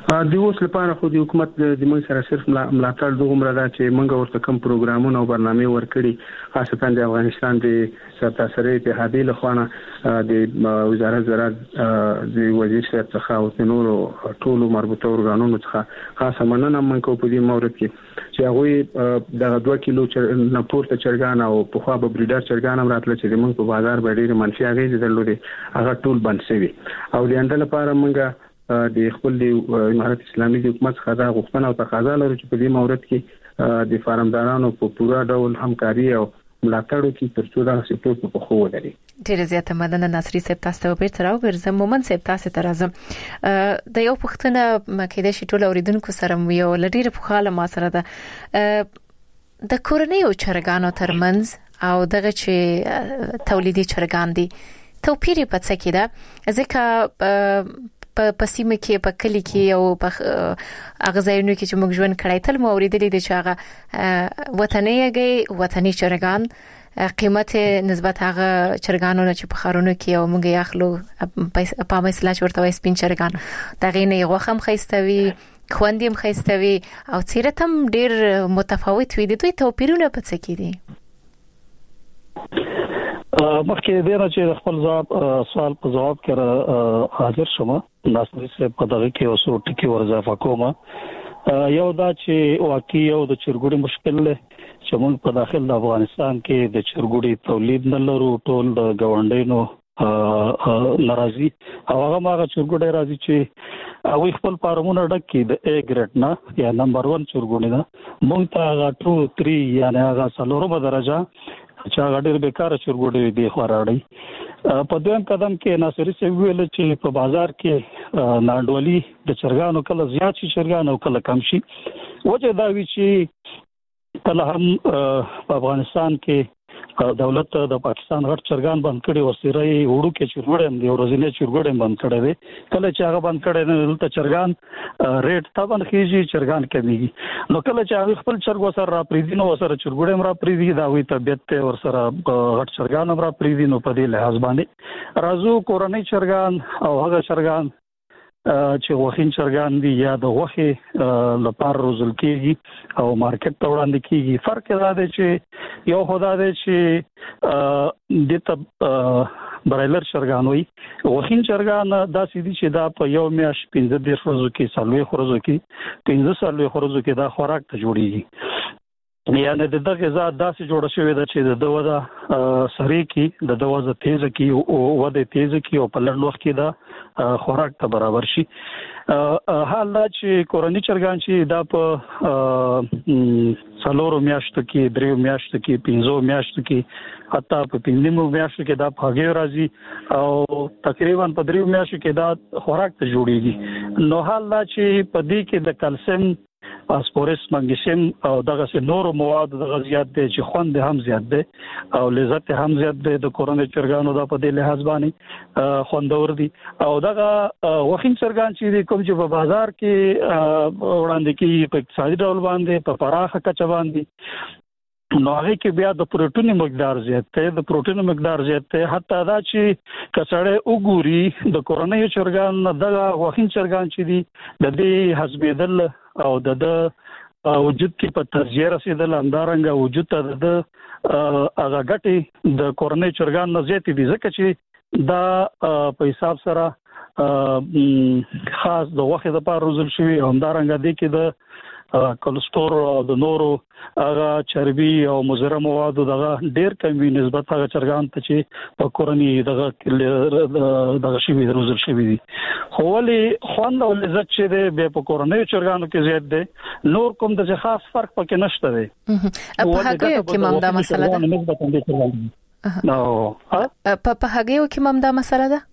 د اوس لپاره خو د حکومت د موږ سره صرف ملاتړ دومره ده چې موږ ورته کوم پروګرامونه او برنامې ورکړي، خاصتا د افغانستان د سرتاسري اتحادیې لخوا د وزارت زراعت د وزیر صاحب څخه او د نورو ټولو مربوطه ارګانونو څخه خاصه مننه موږ کو په دې مورد کې چې هغه د دوه کیلو نه پورته چرګان او په خوا به بریډر چرګان هم راتله چې موږ په بازار باندې ډېر منفي اغېز درلودي، هغه ټول بند شوي او د انده لپاره موږ د خپل د امارت اسلامي د حکومت څخه دا غوښتنه او تقاضا لرو چې په دې مورد کې د فارمدارانو په پوره ډول همکاري او ملاتړ وکړي ترڅو دا سکتور په خو ودري. ډېر زیاته مننه ناصري صاحب، تاسو ته بیرته راوګرځم. مومن صاحب تاسو ته راځم. د یو پښتنه مکیده شي ټول اوریدونکو سره یو لډیره په خاله ما سره ده د کورنۍ او چرګانو ترمنځ او دغه چې تولیدي چرګان دي توپیر په څه کې ده؟ ځکه په پسیمه کې په کلی کې او په اغزاینو کې چې موږ ژوند کړای تل مو اوریدلې دي چې هغه وطني یګي وطني چرګان قیمت نسبت هغه چرګانو چې په خارونو کې او موږ یاخلو په مثلا ورته وای سپین چرګان دغه نه غوخم خيستوي خوندیم خيستوي او چیرته هم ډیر متفاوت وي. د دوی توپیرونه په څه کې دي؟ مخکې د نه چې خپل ځواب سوال په جواب کې حاضر شوم، ناصري صاحب په دغه کې اوسو ټکی ورزافه کوم. یو دا چې واقعي یو د چرګوړي مشکل له چې موږ په داخل د افغانستان کې د چرګوړي تولید نه لرو، ټول د غونډینو ناراضي او هغه ماغه چرګوړي راځي چې او خپل فارمونه ډک کې د A ګریډ نه یا نمبر ون چرګوړي نه موږ ته هغه ټو تھری یعنی هغه څلورمه درجه چې هغه ډېر بیکاره چرګوړي دي خوراړي. په دویم قدم کې ناصري صاحب ویل چې په بازار کې ناندولي د چرګانو کله زیات شي چرګان او کله کم شي. وجه دا وی چې کله هم په افغانستان کې دولت د پاکستان غټ چرګان بند کړي ورسره وړو کې چرګوړي هم دي ورځنی چرګوړي بند کړي دي. کله چې هغه بند کړي نه دلته چرګان ریټ تابن خيږي چرګان کمیږي. نو کله چې هغه خپل چرګ وسره را پریدي نو وسره چرګوړي هم را پریدي دا وي طبيعت ورسره غټ چرګان هم را پریدي. نو په دې لحاظ باندې راځو کورنۍ چرګان او هغه چرګان چې وخین چرګان دي یا د غوخه لپاره روزل کېږي او مارکیټ ته وړاندې کېږي. فرق دا دی چې یو خدا دی چې د ته برایلر چرګان وي، وخین چرګان دا سیدي چې دا په یو میاش پنځه ډیر ورځو کې سالوي خورزو کې پنځه سالوي خورزو کې دا خوراک ته جوړیږي. یعنی د دغه غذا داسې جوړ شوی ده چې د دوه سری کې د دوه تیز کې او وده تیز کې او په لړ وخت کې دا خوراک ته برابر شي. حال دا چې کورنۍ چرګان چې دا په څلورو میاشتو کې دریو میاشتو کې پنځو میاشتو کې حتی په پنځمو میاشتو کې دا پاګې راځي او تقریبا په دریو میاشتو کې دا خوراک ته جوړیږي. نو حال دا چې په دې کې د کلسیم فاسفورس مګنیسیم او دغه سه نورو مواد دغه زیات دي چې خوند هم زیات دي او لذت هم زیات دي. د کورنۍ چرګانو دا په دې لحاظ باندې خوندور دي او دغه وخین چرګان چې کوم چې په بازار کې وړاندې کې په اقتصادي ډول باندې په پراخه کچه باندې نو هغه کې بیا د پروتین مقدار زیات دی، د پروتین مقدار زیات دی. حتی دا چې کسړې وګوري د کورنۍ چرګان دغه وخین چرګان چې دي د دې حسبېدل او د وجود کې په تغذیه رسیدل همدارنګه وجود ته د هغه ګټې د کورنۍ چرګان نه زیات دي ځکه چې دا په حساب سره خاص د وخت لپاره روزل شوی همدارنګه دي کې د کولېسترول او د نورو هغه چربي او مضر مواد دغه ډېر کمی نسبت هغه چرګان ته چې په کورنۍ دغه دغه شی روزل شوی دي. خو ولې خوند او لذت چې دی به په کورنۍ چرګانو کې زیات دی، نور کوم د خاص فرق پکې نشته دی. په هغه کې هم دا مسله ده. نو په هغه کې هم دا مسله ده.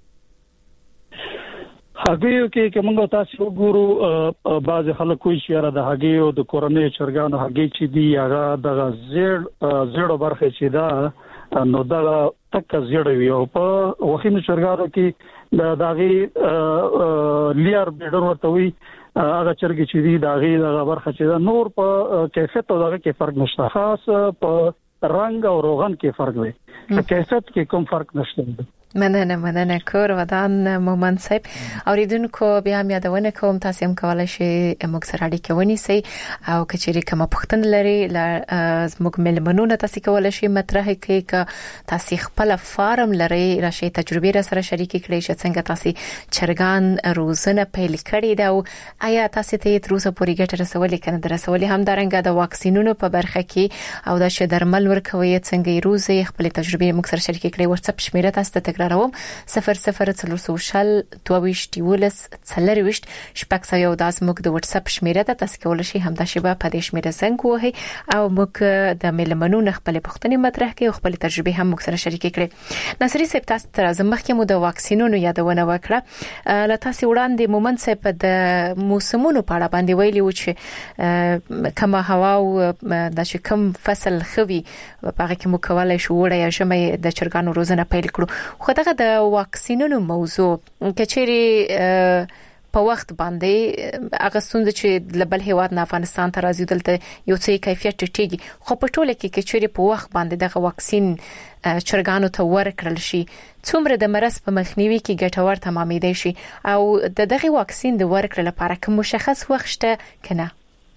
هغه کې کومه تاسو وګورو بعض خلک وایي چې را د هغه او د کورنۍ چرګانو هغه چې دی هغه د زیړ زیړو برخه چې دا نو دا تک زیړ وي او په وخینو چرګانو کې د داغي لیر بیډر ورته وي هغه چرګ چې دی داغي د برخه چې دا نور په کیفیت او دغه کې فرق نشته، خاص په رنگ او روغن کې فرق دی. په کیفیت کې کوم فرق نشته. مننه مننه کور ودان مومن صاحب اوریدونکو بیا مې یادونه کوم تاسو هم کولای شئ موږ سره اړیکه ونیسئ او کچېری کوم پوښتنه لري زموږ ملمنونه تاسو کولای شئ مطرح کړئ ک تاسو خپل فارم لري راشي تجربه را سره شریک کړئ چې څنګه تاسو چرګان روزنه پیل کړی دا او آیا تاسو ته تر اوسه پورې ګټه رسولې کنه درسولې هم درنګه د واکسینونو په برخه کې او د شدرمل ورکوي څنګه روزي خپل تجربه موږ سره شریک کړئ واتساپ شمیره تاسو ته تکراروم صفر صفر څلور سوشل دویش دیولس څلرويش شپږ سوه د زموږ د واتساپ شمیره ده تاسو کولای شئ هم د شبا په دې شمیره زنګ وهي او موږ د ملمنونو خپل پوښتنې مطرح کړي او خپل تجربه هم موږ سره شریک کړي. ناصری صاحب تاسو تر زمخکې مو د واکسینونو یادونه وکړه ل تاسو وړاندې مومن صاحب د موسمونو په اړه باندې ویلي و چې کما هوا او د شکم فصل خوي په هغه کې مو کولای شو وړه یا شمه د چرګانو روزنه پیل کړو خو دغه د واکسینونو موضوع کچېری په وخت باندې هغه څنګه چې لبل هیواد نه افغانستان ته راځي دلته یو څه کیفیت ټیټي خو په ټوله کې کچېری په وخت باندې دغه واکسین چرګانو ته ورکړل شي څومره د مرض په مخنیوي کې ګټور تمامېدای شي او د دغه واکسین د ورکړل لپاره کوم مشخص وخت شته کنه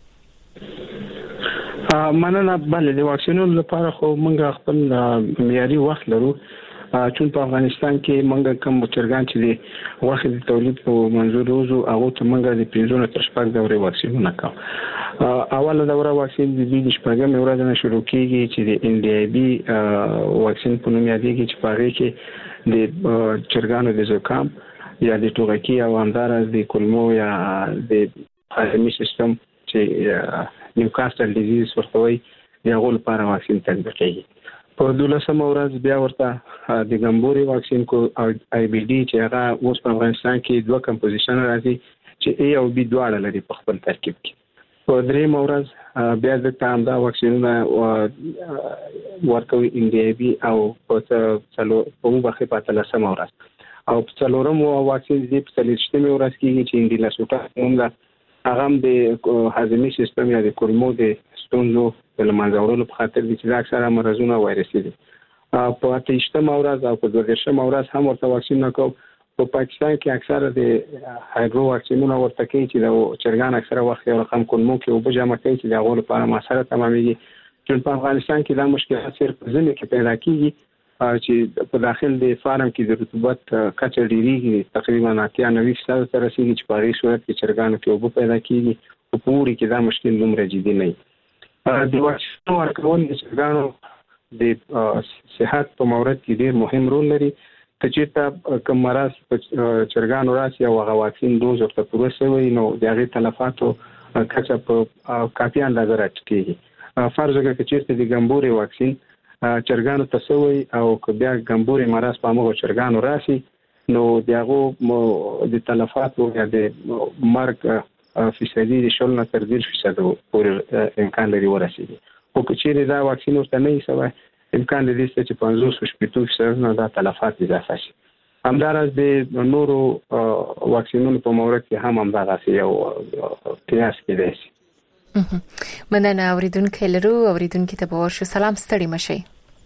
مننه بل د واکسینونو لپاره خو موږ خپل معیاري وخت لرو چون په افغانستان کې موږ کوم چرګان چې دی وخت د تولید په منظور روزو هغه ته موږ د پنځونه تر شپږ دورې واکسینونه کوو. اوله دوره واکسین د دې شپږم ورځ نه شروع کیږي چې د ان ډي ای بي واکسین په نوم یادېږي چې په هغه کې د چرګانو د زکام یا د ټوغکي او همدارس د کولمو یا د هاضمي سیستم چې نیوکاسل ډیزیز ورته وایي د هغو لپاره واکسین تطبیقېږي. په دولسمه ورځ بیا ورته د ګمبوري واکسین کو آی بي ډي چې هغه اوس په افغانستان کې دوه کمپوزیشن راځي چې ای او بي دواړه لري په خپل ترکیب کې. په درېمه ورځ بیا د تام دا واکسینونه ورکوي ان ډي ای بي او په څلو په مبخې په تلسمه ورځ او په څلورم واکسین دې په څلورشتمه ورځ کې چې ان ډي لاسوټا موږ هغه د هاضمي سیستم یا د کولمو د ستونزو د لمانځولو په خاطر چې دا اکثره مرزونه وایرسي دي. په اتهشتمه ورځ او په دوهشتمه ورځ هم ورته واکسین نکوم. په پاکستان کې اکثره د هایدرو واکسینونه ورته کوي چې د چرګان اکثره وخت یو رقم کولمو کې او بجامه کوي چې د غوړ لپاره مساله تمامېږي. چې په افغانستان کې دا مشکلات صرف ځینې کې پیدا کیږي چې په داخل د فارم کې د رطوبت کچه ډیریږي تقریبا اتیا نوي فیصد تر رسیدي چې په هغې صورت کې چرګانو کې اوبه پیدا کیږي او په اوړي کې دا مشکل دومره جدي نه وي. د واکسین ورکول د چرګانو د صحت په مورد کې ډیر مهم رول لري. ته چې ته کوم مرض په چرګانو راشي او هغه واکسین دوز ورته پوره شوی نو د هغې تلفاتو کچه په کافي اندازه راټیټېږي. فرض وکړه چې د ګمبوري واکسین چرګانو ته شوی او که بیا ګمبوري مرض په هغو چرګانو راشي نو د هغو د تلفاتو یا د مرګ فیصدي د شل نه تر دېرش فیصده پورې امکان لري ورسېږي. خو که چیرې دا واکسین ورته نه وي شوی امکان لري چې پنځوس شپېته فیصد نه دا تلفات اضافه شي. همداراز د نورو واکسینونو په مورد کې هم همدغسې یو قیاس کېدای شي. مننه اوریدونکي لرو اوریدونکي ته به ورشو. سلام ستړي مشئ.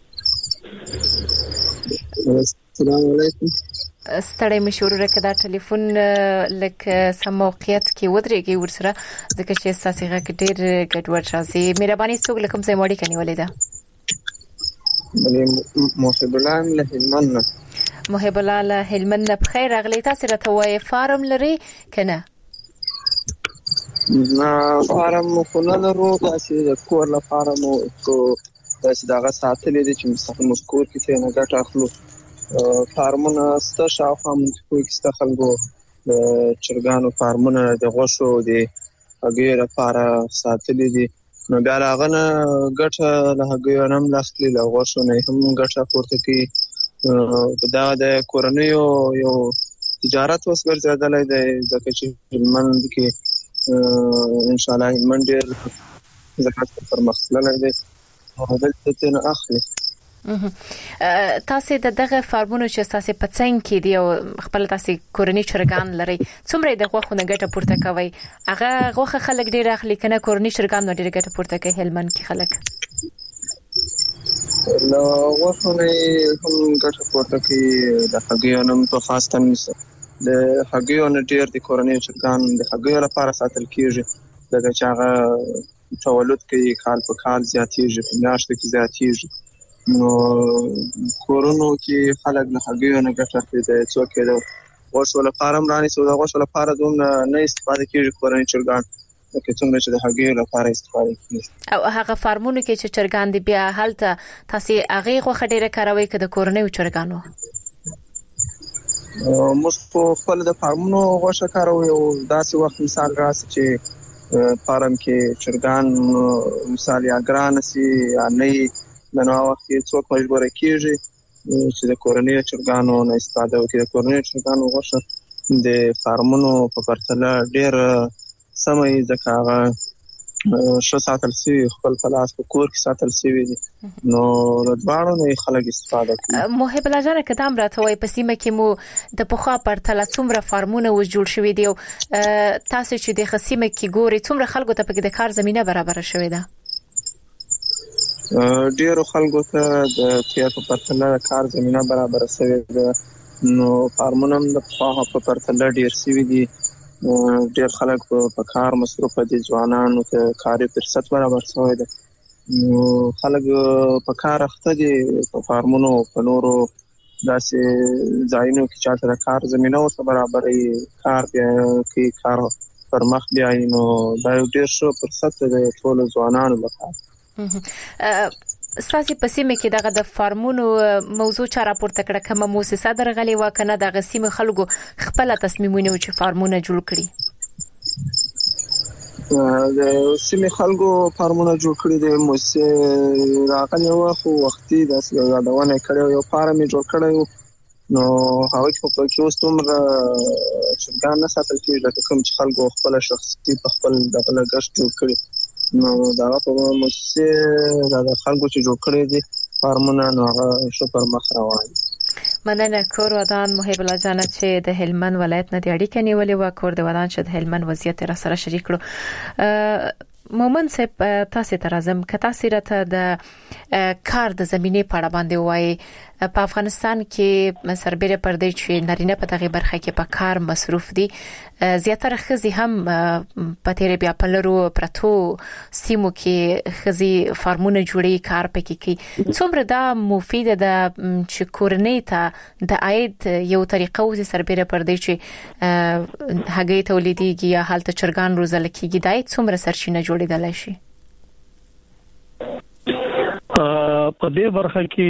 السلام علیکم. ستړي مشور راکړه دا ټلیفون لکه سم موقعیت کې ودرېږي ورسره ځکه چې اساسي غږ ډېر ګډوډ راځي. مهرباني څوک لکم ځای مړی کني ولې ده محب الله له هلمند. محب الله له هلمند بخیر راغلی. تاسو راته وایي فارم لري کنه؟ نه فارم خو نه لرو، داسې د کور لپاره مو داسې دغه ساتلې دي چې مستقیم موږ کور کې ترې نه ګټه اخلو. فارمونه شته شاوخوا منطقو کې شته خلکو د چرګانو فارمونه د غوښو د هګیو لپاره ساتلې دي. نو بیا له هغه نه ګټه له هګیو نه هم اخلي، له غوښو نه هم ګټه پورته کوي. دا د کورنیو یو تجارت اوس ګرځېدلی دی ځکه چې هلمند کې انشاءالله هلمند ډېر زراعت ته پرمخ تللی دی او دلته ترې نه اخلي. تاسو د دغه فارمونو چې تاسو په څنګ کې دی او خپل تاسو کورنی چرګان لري څومره د غوښو نه ګټه پورته کوي؟ هغه غوښه خلک ډېر اخلي کنه کورنی چرګان نه ډېر ګټه پورته کوي هلمند کې خلک؟ نو وښونه هم ګټه پورته کوي د هګیو نوم په خاص تمیز د هګیو نه ډېر د کورنۍ چرګان د هګیو لپاره ساتل کیږي ځکه چې هغه تولد کوي کال په کال زیاتېږي په میاشتو کې زیاتېږي نو کورونو کې خلک د هګیو نه ګټه اخلي د څوک د غوښو لپاره هم رانیسي د غوښو لپاره دومره نه استفاده کیږي کورنۍ چرګان لکه څنګه چې د هګیو لپاره استفاده کیږي او هغه فارمونو کې چې چرګان دي بیا هلته تاسو هغه غوښه ډیره کاروي که د کورنۍ چرګانو موږ په خپل د فارمونو غوښه کاروي او داسې وخت مثال راسي چې فارم کې چرګان مثال یا ګران سي یا نه د نو وخت کې څوک مجبور کیږي چې د کورنۍ چرګانو نه استفاده وکړي د کورنۍ چرګانو غوښه د فارمونو په پرتله ډېر سمې ځکه هغه شو ساتل سي خپل پلاس په کور کې ساتل سي نو د دواړو نه خلک استفاده کوي محب الله جان کدام راته وای په سیمه کې مو د پخوا پرتله څومره فارمونه و جوړ شوې دي تاسو چې د خصيمه کې ګوري څومره خلکو ته په د کار زمينه برابر شوې ده ډیرو خلکو ته د تیر په پرتله کار زمينه برابر شوې ده نو فارمونه د پخوا په پرتله ډیر سوي دي ډیر خلک په کار مصروف دي ځوانانو ته کاري فرصت برابر شوی دی نو خلک په کار اخته دي په فارمونو په نورو داسې ځایونو کې چې تر کار زمينه او برابرې کار کې کار پر مخ بیاي نو دا یو ډیر ښه فرصت دی ټول ځوانانو لپاره ساسي پسیمه کې دغه د فارمونو موضوع چا راپورته کړه کومه مؤسسه درغلي وکنه د غسیمه خلکو خپل تصمیمونه چې فارمونه جوړ کړي د سیمه خلکو فارمونه جوړ کړي د مؤسسه راغلي وو خو وختي د یادونه کړو یو فارم جوړ کړو نو هغه په کې اوس تومره چرګان نه ساتل کېږي د کوم چې خلکو خپل شخصي په خپل دغه لګښت جوړ کړي نو دا په مؤسسه د خلکو چې جوړ کړي دي فارمونه نو هغه شو پر مخ روان مننه کور ودان محب الله جان چې د هلمند ولایت نه د اړیکې نیولې و کور د ودان چې د هلمند وضعیت را سره شریک کړو مومن صاحب تاسو ته راځم کته سیرته د کار د زمينه په اړه باندې وایي په افغانستان کې سربېره پردې چې نارینه په دغه برخه کې په کار مصروف دي زیاتره خزي هم په تیر بیا په لرو پرتو سیمو کې خزي فارمونه جوړي کار پکې کوي څومره دا مفید ده چې کورنۍ ته د عاید یو طریقه وزي سربېره پردې چې هغه تولیديږي یا حالت چرګان روزل کېږي د عاید څومره سرچینه جوړېدل شي په دې برخه کې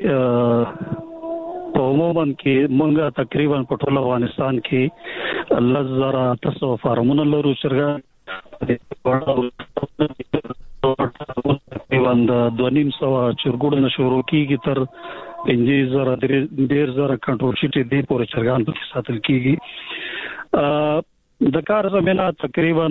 په عموما کې مونږه تقریبا په ټول افغانستان کې لزرا تاسو فارمونه لرو چرګان تقریبا د دوه نیم سو چرګوړو نشورو کېږي تر پنځه زره ډیر زره کنټرول شي دې پورې چرګان په ساتل کېږي د کار زمينه تقریبا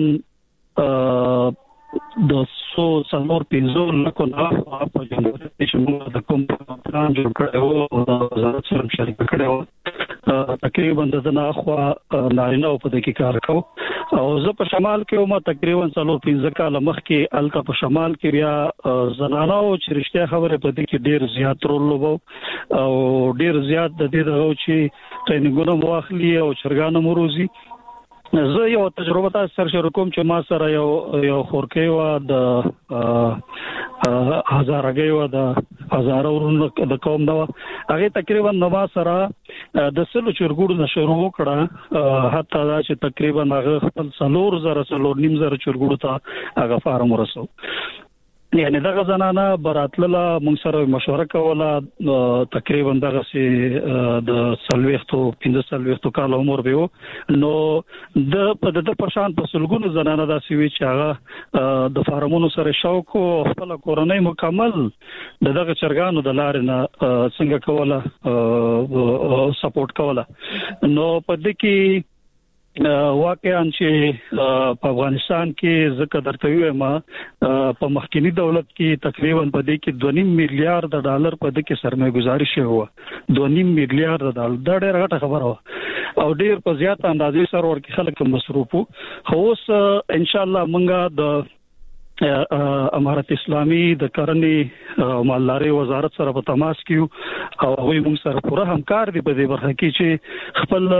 د سو څلور پنځه لکه نه په جمهوریت چې موږ د کوم پلان جوړ کړو او د وزارت سره شریک کړو تقریبا د نه خو نارینه په دې کې کار کوو او زه په شمال کې ما تقریبا څلور پنځه کال مخکې الته په شمال کې بیا زنانه او چې رښتیا خبره په دې کې ډیر زیات رول لوبو او ډیر زیات د دې دغه چې ټریننګونه واخلي او چرګان مروزي زه یو تجربه تاسو سره شریک کوم چې ما سره یو یو خورکې و د هزارګي و د هزار ورونو د قوم دا هغه تقریبا نو ما سره د سلو چرګوړو نشرو وکړه حتی دا چې تقریبا هغه خپل څلور زره څلور نیم زره چرګوړو ته هغه فارم ورسو یعنی دغه زنانه براتله مونږ سره مشوره کوله تقریبا دغه سي د سلويختو پنځه سلويختو کال عمر به نو د په د پرشان په سلګونو زنانه داسې وی چې هغه د فارمونو سره شوق او خپل کورنۍ مکمل دغه چرګانو د لارې نه څنګه کوله سپورټ کوله نو په دې کې واقعا چې په افغانستان کې ځکه درته وایم په مخکنی دولت کې تقریبا په دې کې دوه نیم میلیارډ ډالر په دې کې سرمایه گزاري شوی و دوه نیم میلیارډ ډالر دا ډېر غټه خبره و او ډېر په زیات اندازې سره ورکه خلک مصروف خو اوس ان شاء الله مونږه د امارت اسلامي د کرنې مالداري وزارت سره په تماس کې او هغه موږ سره پوره همکار دي په دې برخه کې چې خپل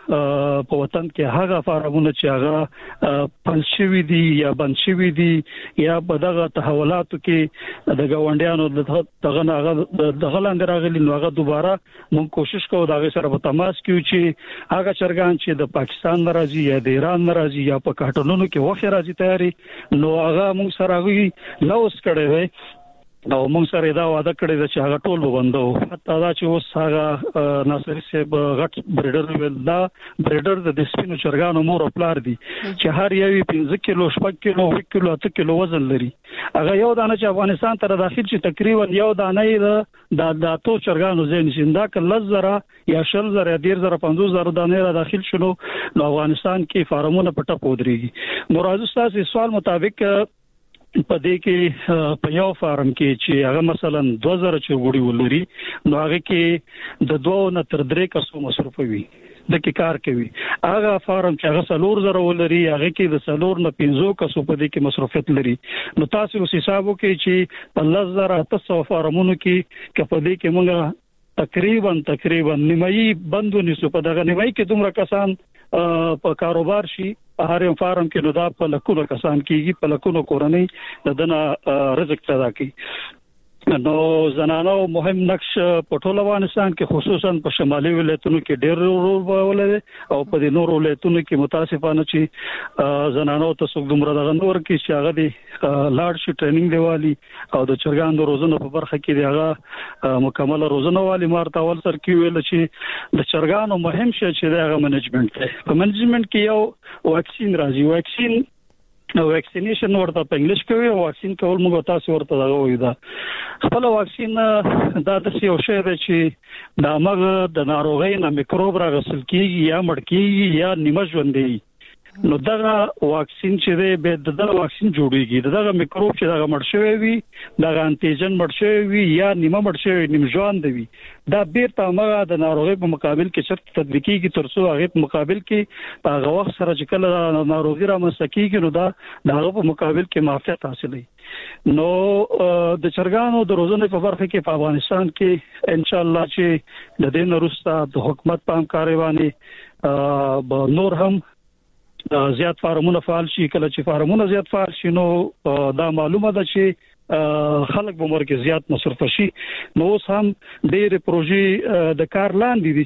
په وطن کې هغه فارمونه چې هغه پنځشوي دي یا بنشوي دي یا په دغه تحولاتو کې د گاونډیانو دغه هغه دغه لاندې راغلي نو هغه دوباره موږ کوشش کوو دا سره په تماس کې چې هغه چرګان چې د پاکستان راځي یا د ایران راځي یا په کارټونونو کې وخت راځي تیاری نو هغه موږ سره غوي لوس کړي وي او موږ سره دا وعده کړی چې هغه ټول وبندو حتی دا چې اوس هغه ناصر صاحب غټ بریډر ویل دا بریډر د سپینو چرګانو مور او پلار دي چې هر یو پنځه کیلو شپږ کیلو اووه کیلو اته کیلو وزن لري هغه یو دانه چې افغانستان ته داخل شي تقریبا یو دانه د د تو چرګانو زین شیندا کله زره یا شل زره یا ډیر زره پنځوس زره دانه را داخل شنو نو افغانستان کې فارمونه پټه پودريږي نو راځو تاسو سوال مطابق په دې کې په یو فارم کې چې هغه مثلا دوه زره چرګوړي ولري نو هغه کې د دوه نه تر درې کسو مصرف وي د کې کار کوي هغه فارم چې هغه سلور زره ولري هغه کې د سلور نه پنځو کسو په دې کې مصرفیت لري نو تاسو اوس حساب وکړئ چې په لس زره اته سوه فارمونو کې کې په دې کې موږ تقریبا تقریبا نیمایي بندونه سو په دغه نیمایي کې دومره کسان په کاروبار شي هر یو فارم کې نو دا په لکونو کسان کېږي په لکونو کورنۍ د دنه رزق پیدا کوي نو زنانو مهم نقش په ټول افغانستان کې خصوصا په شمالي ولایتونو کې ډېر رول ولري او په دې نورو ولایتونو کې متاسفانه چې زنانو ته څوک دومره دغه نور کې چې هغه د لاړ شي ټریننګ دیوالي او د چرګانو روزنه په برخه کې دی هغه مکمل روزنه والی مارته ول سر کې ویل چې د چرګانو مهم شي چې دغه منیجمنت دی په منیجمنت کې یو واکسین راځي واکسین نو ویکسینیشن ورته په انګلیش کې وي او واکسین کول موږ تاسو ورته دا وایو دا خپل واکسین دا د یو شی دی چې د هغه د ناروغۍ نه میکروب راغسل کیږي یا مړ کیږي یا نیمه ژوندۍ نو دغه واکسین چې دی به دغه واکسین جوړیږي دغه میکروب چې دغه مړ شوی وي دغه انټیجن مړ شوی وي یا نیمه مړ شوی نیم ژوند وي دا بیرته هغه د ناروغۍ په مقابل کې شرط تطبیقي ترڅو هغه په مقابل کې هغه وخت سره چې کله ناروغي را مسکیږي نو دا دغه په مقابل کې معافیت حاصلې نو د چرګانو د روزنې په برخه کې په افغانستان کې ان شاء الله چې د دې وروسته د حکومت په همکارۍ باندې به نور هم زیات فارمونه فعال شي کله چې فارمونه زیات فعال شي نو دا معلومه ده چې خلک به مرګ زیات مصرف شي نو اوس هم ډېر پروژې د کار لاندې دي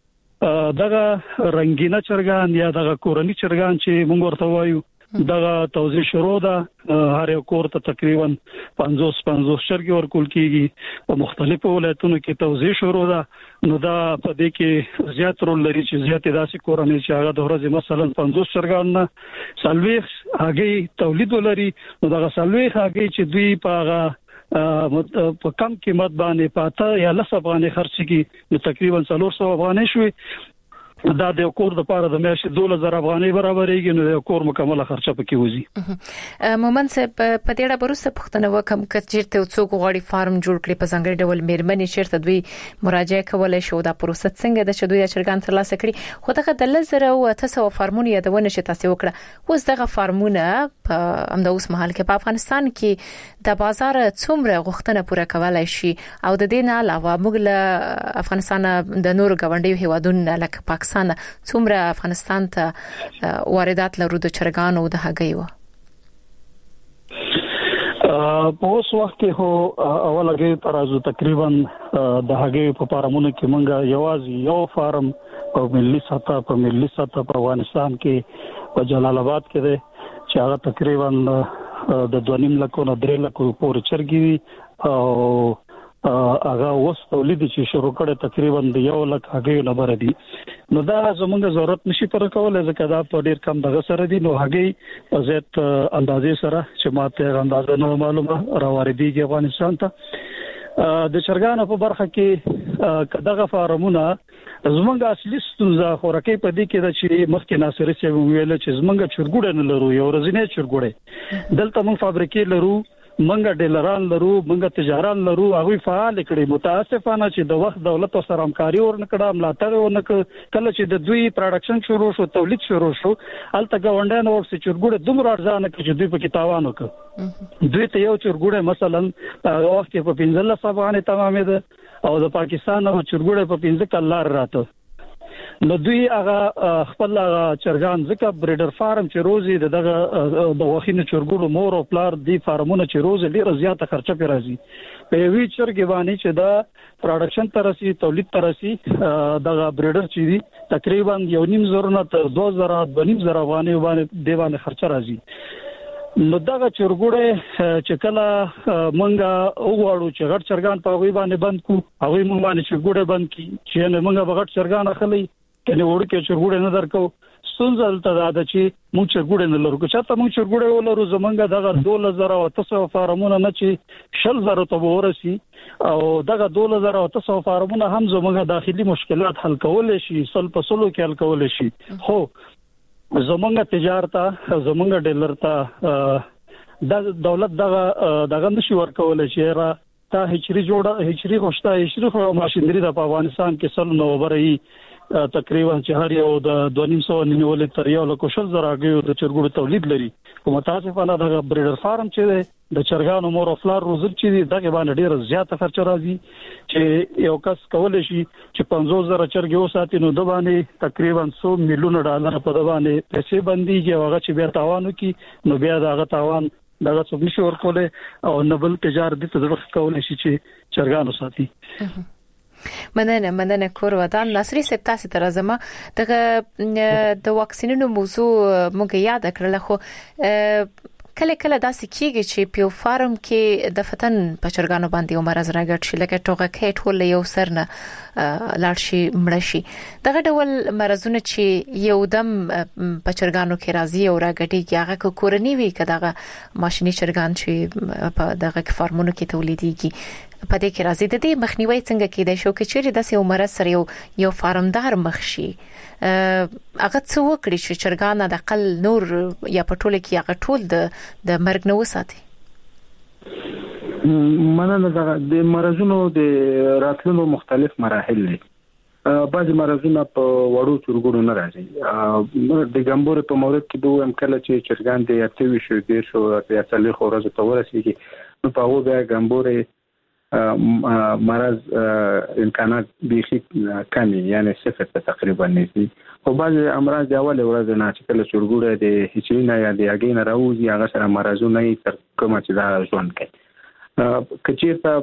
چې دغه رنگینه چرګان یا دغه کورنی چرګان چې موږ ورته وایو دغه توزیع شروع ده هر یو کور ته تقریبا پنځوس پنځوس چرګې ورکول کیږي په مختلفو ولایتونو کې توزیع شروع ده نو دا په دې کې زیات رول لري چې زیات داسې کورنۍ چې هغه د ورځې مثلا پنځوس چرګان نه سلويخ هغه تولید ولري نو دغه سلويخ هغه چې دوی په هغه په کم قیمت باندې پاته یا لس افغاني خرڅ کی نو تقریبا څلور سوه افغاني شوي دا د کور د پاره د میاشتې دوله زره افغاني برابرېږي نو د کور مکمله خرچه پکې وځي مومن صاحب په دې اړه بروسه پښتنه وکم کچېرته څوک غواړي فارم جوړ کړي په څنګه ډول میرمنې شرط دوی مراجعه کولای شو دا پروسه څنګه د شدوی چرګان ترلاسه کړي خو دغه د لزر او تاسو فارمونه یادونه شي تاسو وکړه اوس دغه فارمونه په امدا اوس مهال کې په افغانستان کې د بازار څومره غوښتنه پوره کولای شي او د دې نه علاوه موږ له افغانستان د نورو غونډیو هیوادونو لکه پاکستان څومره افغانستان ته واردات لرو د چرګانو د هګیو په اوس وخت کې هو اوله کې ترازو تقریبا د هګیو په فارمونو کې مونږه یوازې یو فارم په ملي سطح په ملي سطح په افغانستان کې په جلال آباد کې دی چې هغه تقریبا د دوه نیم لکو نه درې لکو پورې چرګي او هغه وس تولید چې شروع کړي تقریبا د یو لک هګیو نه بر دي نو دا زموږ ضرورت نشي پر کولای ځکه دا په ډیر کم دغه سره دي نو هګي په زیات اندازې سره چې ماته اندازه نو معلومه راوړيږي افغانستان ته د چرګانو په برخه کې کداغه فارمونه زمونږ اصلي ستونزه خورکې په دې کې د چې مخکې ناصر چې ویل چې زمونږ چرګوړې نه لرو یو ورځې چرګوړې دلته موږ فابریکې لرو منګه ډیلران لرو منګه تجاران لرو هغه فعال کړي متاسفانه چې د وخت دولت سره همکاري ورنکړه ملاتړ ورنک کله چې د دوی پروډکشن شروع شو تولید شروع شو الته ګاونډیان ورسې چورګوډه دومره ارزانه کې چې دوی په کې تاوان وکړ دوی ته یو چورګوډه مثلا په وخت کې په پنځه لس افغانۍ تمامه ده او د پاکستان او چورګوډه په پنځه کلار راته نو دوی هغه خپل چرګان ځکه بریډر فارم چې روزي دغه د وخینو چرګونو مور او پلار دی فارمونه چې روزي ډیره زیاته خرچه پی راځي په وی چرګ باندې چې دا پروډکشن ترسي تولید ترسي دغه بریډر چې دی تقریبا یو نیم زره نه تر دوه زره د نیم زره افغانۍ باندې دیوانه خرچه راځي نو دغه چرګوړې چې کله مونږه وګورو چې غټ چرګان په وی باندې بند کو هغه مونږ باندې چرګوړې بند کی چې نه مونږه بغټ چرګان اخلي کنه وړو کې چرګوړې نه درکو ستونزه دلته دا چې موږ چرګوړې نه لرو چې تاسو موږ چرګوړې ولرو زمونږه دغه دوه زره او تاسو فارمونه نه چې شل زره ته ورسي او دغه دوه زره او تاسو فارمونه هم زمونږه داخلي مشکلات حل کول شي سل په سلو کې حل کول شي خو زمونږه تجارت زمونږه ډیلر ته د دولت دغه دغه نشي ورکول شي را تا هچري جوړه هچري خوشته هچري خو ماشينري د افغانستان کې سل نو وري تقریبا چې هر یو د دوه نیم سو نیولې تر یو لکه شل زره غيو د چرګوړو تولید لري کوم متاسفانه د بریډر فارم چې د چرګانو مور او فلار روزل چې دغه باندې ډیره زیاته خرچه راځي چې یو کس کولای شي چې پنځوس زره چرګ وساتي نو د باندې تقریبا څو میلیونه ډالر په د باندې پیسې بنديږي هغه چې بیا تاوان وکي نو بیا دغه تاوان دغه څه نشي ورکوله او نبل تجارت د تدرخ کولای شي چې چرګانو ساتي مننه مننه کور ودان نصری سپ تاسو تر زما دغه د واکسینونو موضوع مونږ یاد کړل خو کله کله داسې کیږي چې پیو فارم کې د فتن پچرګانو باندې عمر از راګټ شي لکه توګه کې ټول یو سرنه لاړ شي مړ شي دغه ډول مرزونه چې یو دم پچرګانو کې راځي او راګټي هغه کورنی وي کداغه ماشيني چرګان چې په دغه فارمونو کې تولیديږي په دې کې راځي د دې مخنیوي څنګه کېدای شو چې چیرې د یو مرز سره یو یو فارمدار مخ شي هغه څه وکړي چې چرګان د اقل نور یا پټول کې هغه ټول د د مرګ نه وساتي مننه د مرزونو د راتلونو مختلف مراحل دي بعض مرزونه په وړو چرګونو نه راځي د ګمبور په مورد کې دوه امکانه چې چرګان د یاتوي شو د شو د اصلي خورزه ته ورسیږي نو په هغه بیا ګمبورې مرض امکانات بیخی کمی یعنی صفر ته تقریبا نشي خو بعض امراض د اول ورځ نه چې کله چرګوړه د هیچرینا یا د اګین راوځي هغه سره مرزونه یې تر کومه چې دا ژوند کوي کچېرته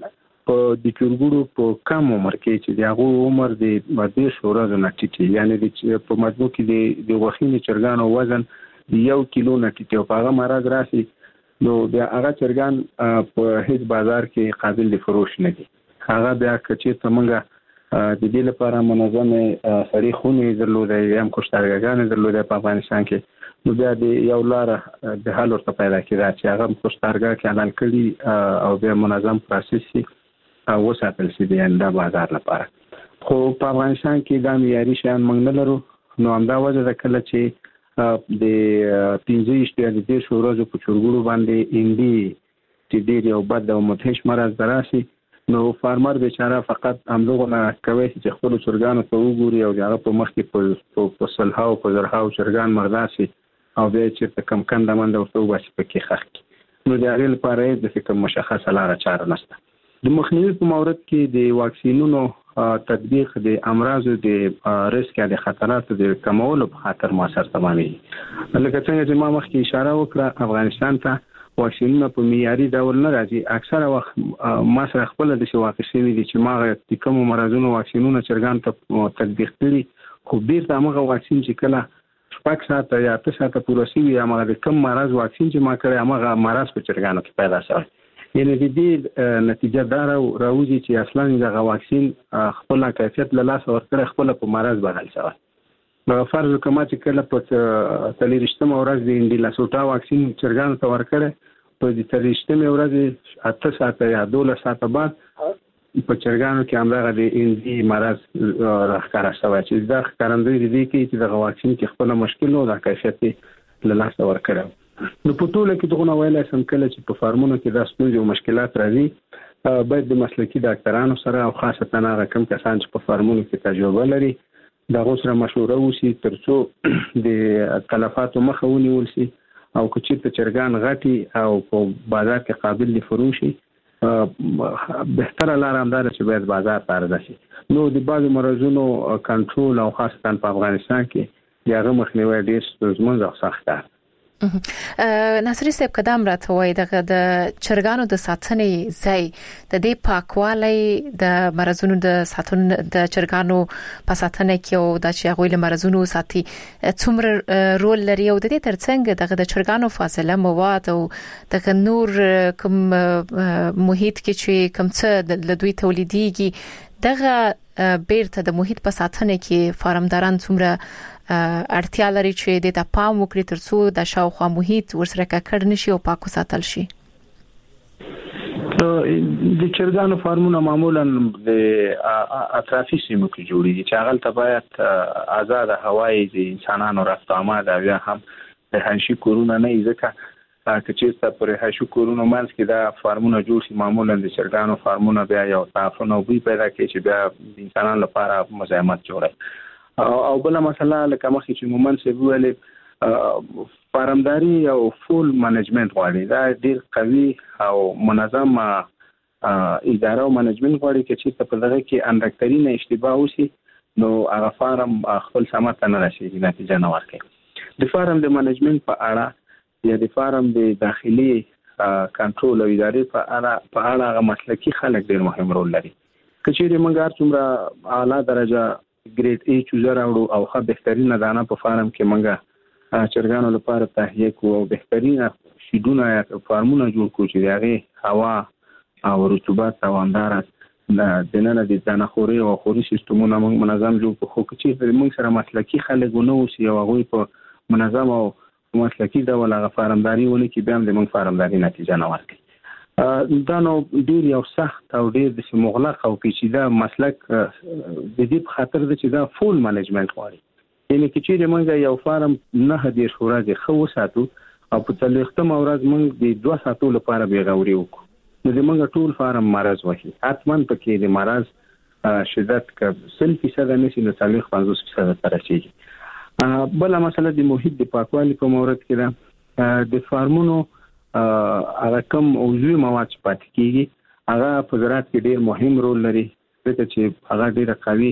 په د چرګوړو په کم عمر کې چې دغه عمر د مدې شورا نه ټیټي یعنی په مجموع کې د د وخینې چرګانو وزن یو کیلو نه ټیټي او هغه مرز راشي نو بیا هغه چرګان په هیڅ بازار کې قابل د فروش نه دي هغه بیا کچې ته مونږه د دې لپاره منظمه سړي خونې درلودې یم کوشتارګان درلودې په افغانستان کې نو بیا د یو لار د حل ورته پیدا کړه چې هغه کوشتارګا کې اعلان کړي او بیا منظم پروسس او وساتل شي د بازار لپاره خو په افغانستان کې د معیاري شیان موږ نه لرو نو همدا وجه ده کله چې د پنځه اشتیا د دې شورازو په چرګړو باندې اندي چې ډېر یو بد او مدهش مرز دراسي نو فارمر بیچاره فقط همدغه کوي چې خپل چرګانو ته وګوري او هغه په مخ کې په په سلهاو په زرهاو چرګان مرداسي او بیا چې کم کنده منده ورته وباسي پکې خخ نو د هغه لپاره د فکر مشخصه لاره چاره نشته د مخنیوي په مورد کې د واکسینونو تطبیق د امراض د ریسک یا د خطراتو د کمولو په خاطر موثر تمامي لکه څنګه چې ما مخکې اشاره وکړه افغانستان ته واکسینونه په معیاري ډول نه راځي اکثره وخت ما سره خپل د شي واقع شوی دي چې ما د کوم مرزونو واکسینونه چرګان ته تطبیق کړي خو بیرته هغه واکسین چې کله شپږ ساعته یا اته ساعته پوره شي یا هغه کوم مرز واکسین چې ما کړی هغه مرز په چرګانو کې پیدا شوی یعنی د دې نتیجه دا راوځي چې اصلا دغه واکسین خپل کیفیت له لاس ورکړي خپل په مرز بدل شوی نو فرض کوم چې کله په تلیرشتمه ورځ د انډیلاسوټا واکسین چرګانو ته ورکړي په دې تلیرشتمه ورځ اته ساعته یا دوه ساعته بعد په چرګانو کې همدغه د اندي مرز راښکاره شوی چې دا ښکارندوی دي چې دغه واکسین کې خپل مشکل او د کیفیت له لاس ورکړي نو په ټوله کې دغه ویلای سم کله چې په فارمونو کې د ستونزې او مشکلات راځي باید د مسلکي ډاکټرانو سره او خاصتا هغه کم کسان چې په فارمونو کې تجربه لري دغه سره مشوره وشي ترڅو د تلفاتو مخه ونیول شي او که چېرته چرګان غټي او په بازار کې قابل دي فروشي بهتره لار همدا ده چې باید بازار ته عرضه شي. نو د بعضو مرضونو کنټرول او خاصتا په افغانستان کې د هغه مخنیوی ډېر ستونزمن او سخت دی. ناصري صاحب قدم راته وای دغه د چرګانو د ساتنې ځای د دې پاکوالي د مرزونو د ساتون د چرګانو په ساتنه کې او د چې هغه له مرزونو ساتي څومره رول لري او د دې ترڅنګ دغه د چرګانو فاصله مواد او د نور کوم محیط کې چې کوم څه د دوی تولیديږي دغه بیرته د محیط په ساتنه کې فارمداران څومره اړتیا لري چې د پام وکړي ترڅو د شاوخوا محیط ورسره ککړ نشي او پاک وساتل شي. د چرګانو فارمونه معمولا د اطرافي سیمو کې جوړیږي چې هغه ته باید آزاد هوایی د انسانانو رفت آمد او یا هم د هنشي کورونه نه ځکه که چېرته پر هشو کورونو منځ کې دا فارمونه جوړ شي معمولا د چرګانو فارمونه بیا یو تعفن او بوی پیدا کوي چې بیا د انسانانو لپاره مزاحمت جوړوي. او بل مسله لکه مخکې چې مومن څه ویل فارمداري او فول منیجمنت غواړي دا ډیر قوي او منظم اداره او منیجمنت غواړي چې په دغه کې اندکترینه اشتباه وشي نو هغه فارم خپل سمات نه راشي نتیجه نه ورکړي. د فارم د منیجمنت په اړه یا د فارم د داخلي کنټرول او ادارې په اړه په اړه هغه مسلکي خلک ډیر مهم رول لري. کچېرې موږ هر څومره اعلی درجه ګریډ ای چوزر راوړو او ښه بهترینه دانه په فارم کې منګه چرګانو لپاره تهیه کوو او بهترینه شیدونه یا فارمونه جوړ کړو چې هغه هوا او رطوبت او اندار د دننه د دانهخوري او خوري سیستمونه موږ منظم جوړ کړو خو چې موږ سره مسلکي خلک ونه اوسي او هغه په منظم او مسلکي ډول هغه فارمداري ونه کې بیا د موږ فارمداري نتیجه نه ورکړي. دا نو ډیر یو سخت او ډیر د مغلق او پیچیده مسلک د دې په خاطر چې دا فول منیجمنت غواړي. یعنی چې موږ یو فارم نه د شورای خو وساتو او په څلوختم ورځ موږ د دوه ساتو لپاره بیغوري وکړو نو د موږ ټول فارم مرز وشي حتمن پکې د مرز شدت ک سل فیصد نشي نو څلوخ پنځوس فیصد تر رسیدي. بل مسله د محیط د پاکوالي په مورد کې ده د فارمونو هغه کوم عضوي مواد چې پاتې کیږي هغه په زراعت کې ډیر مهم رول لري ځکه چې هغه ډیر قوي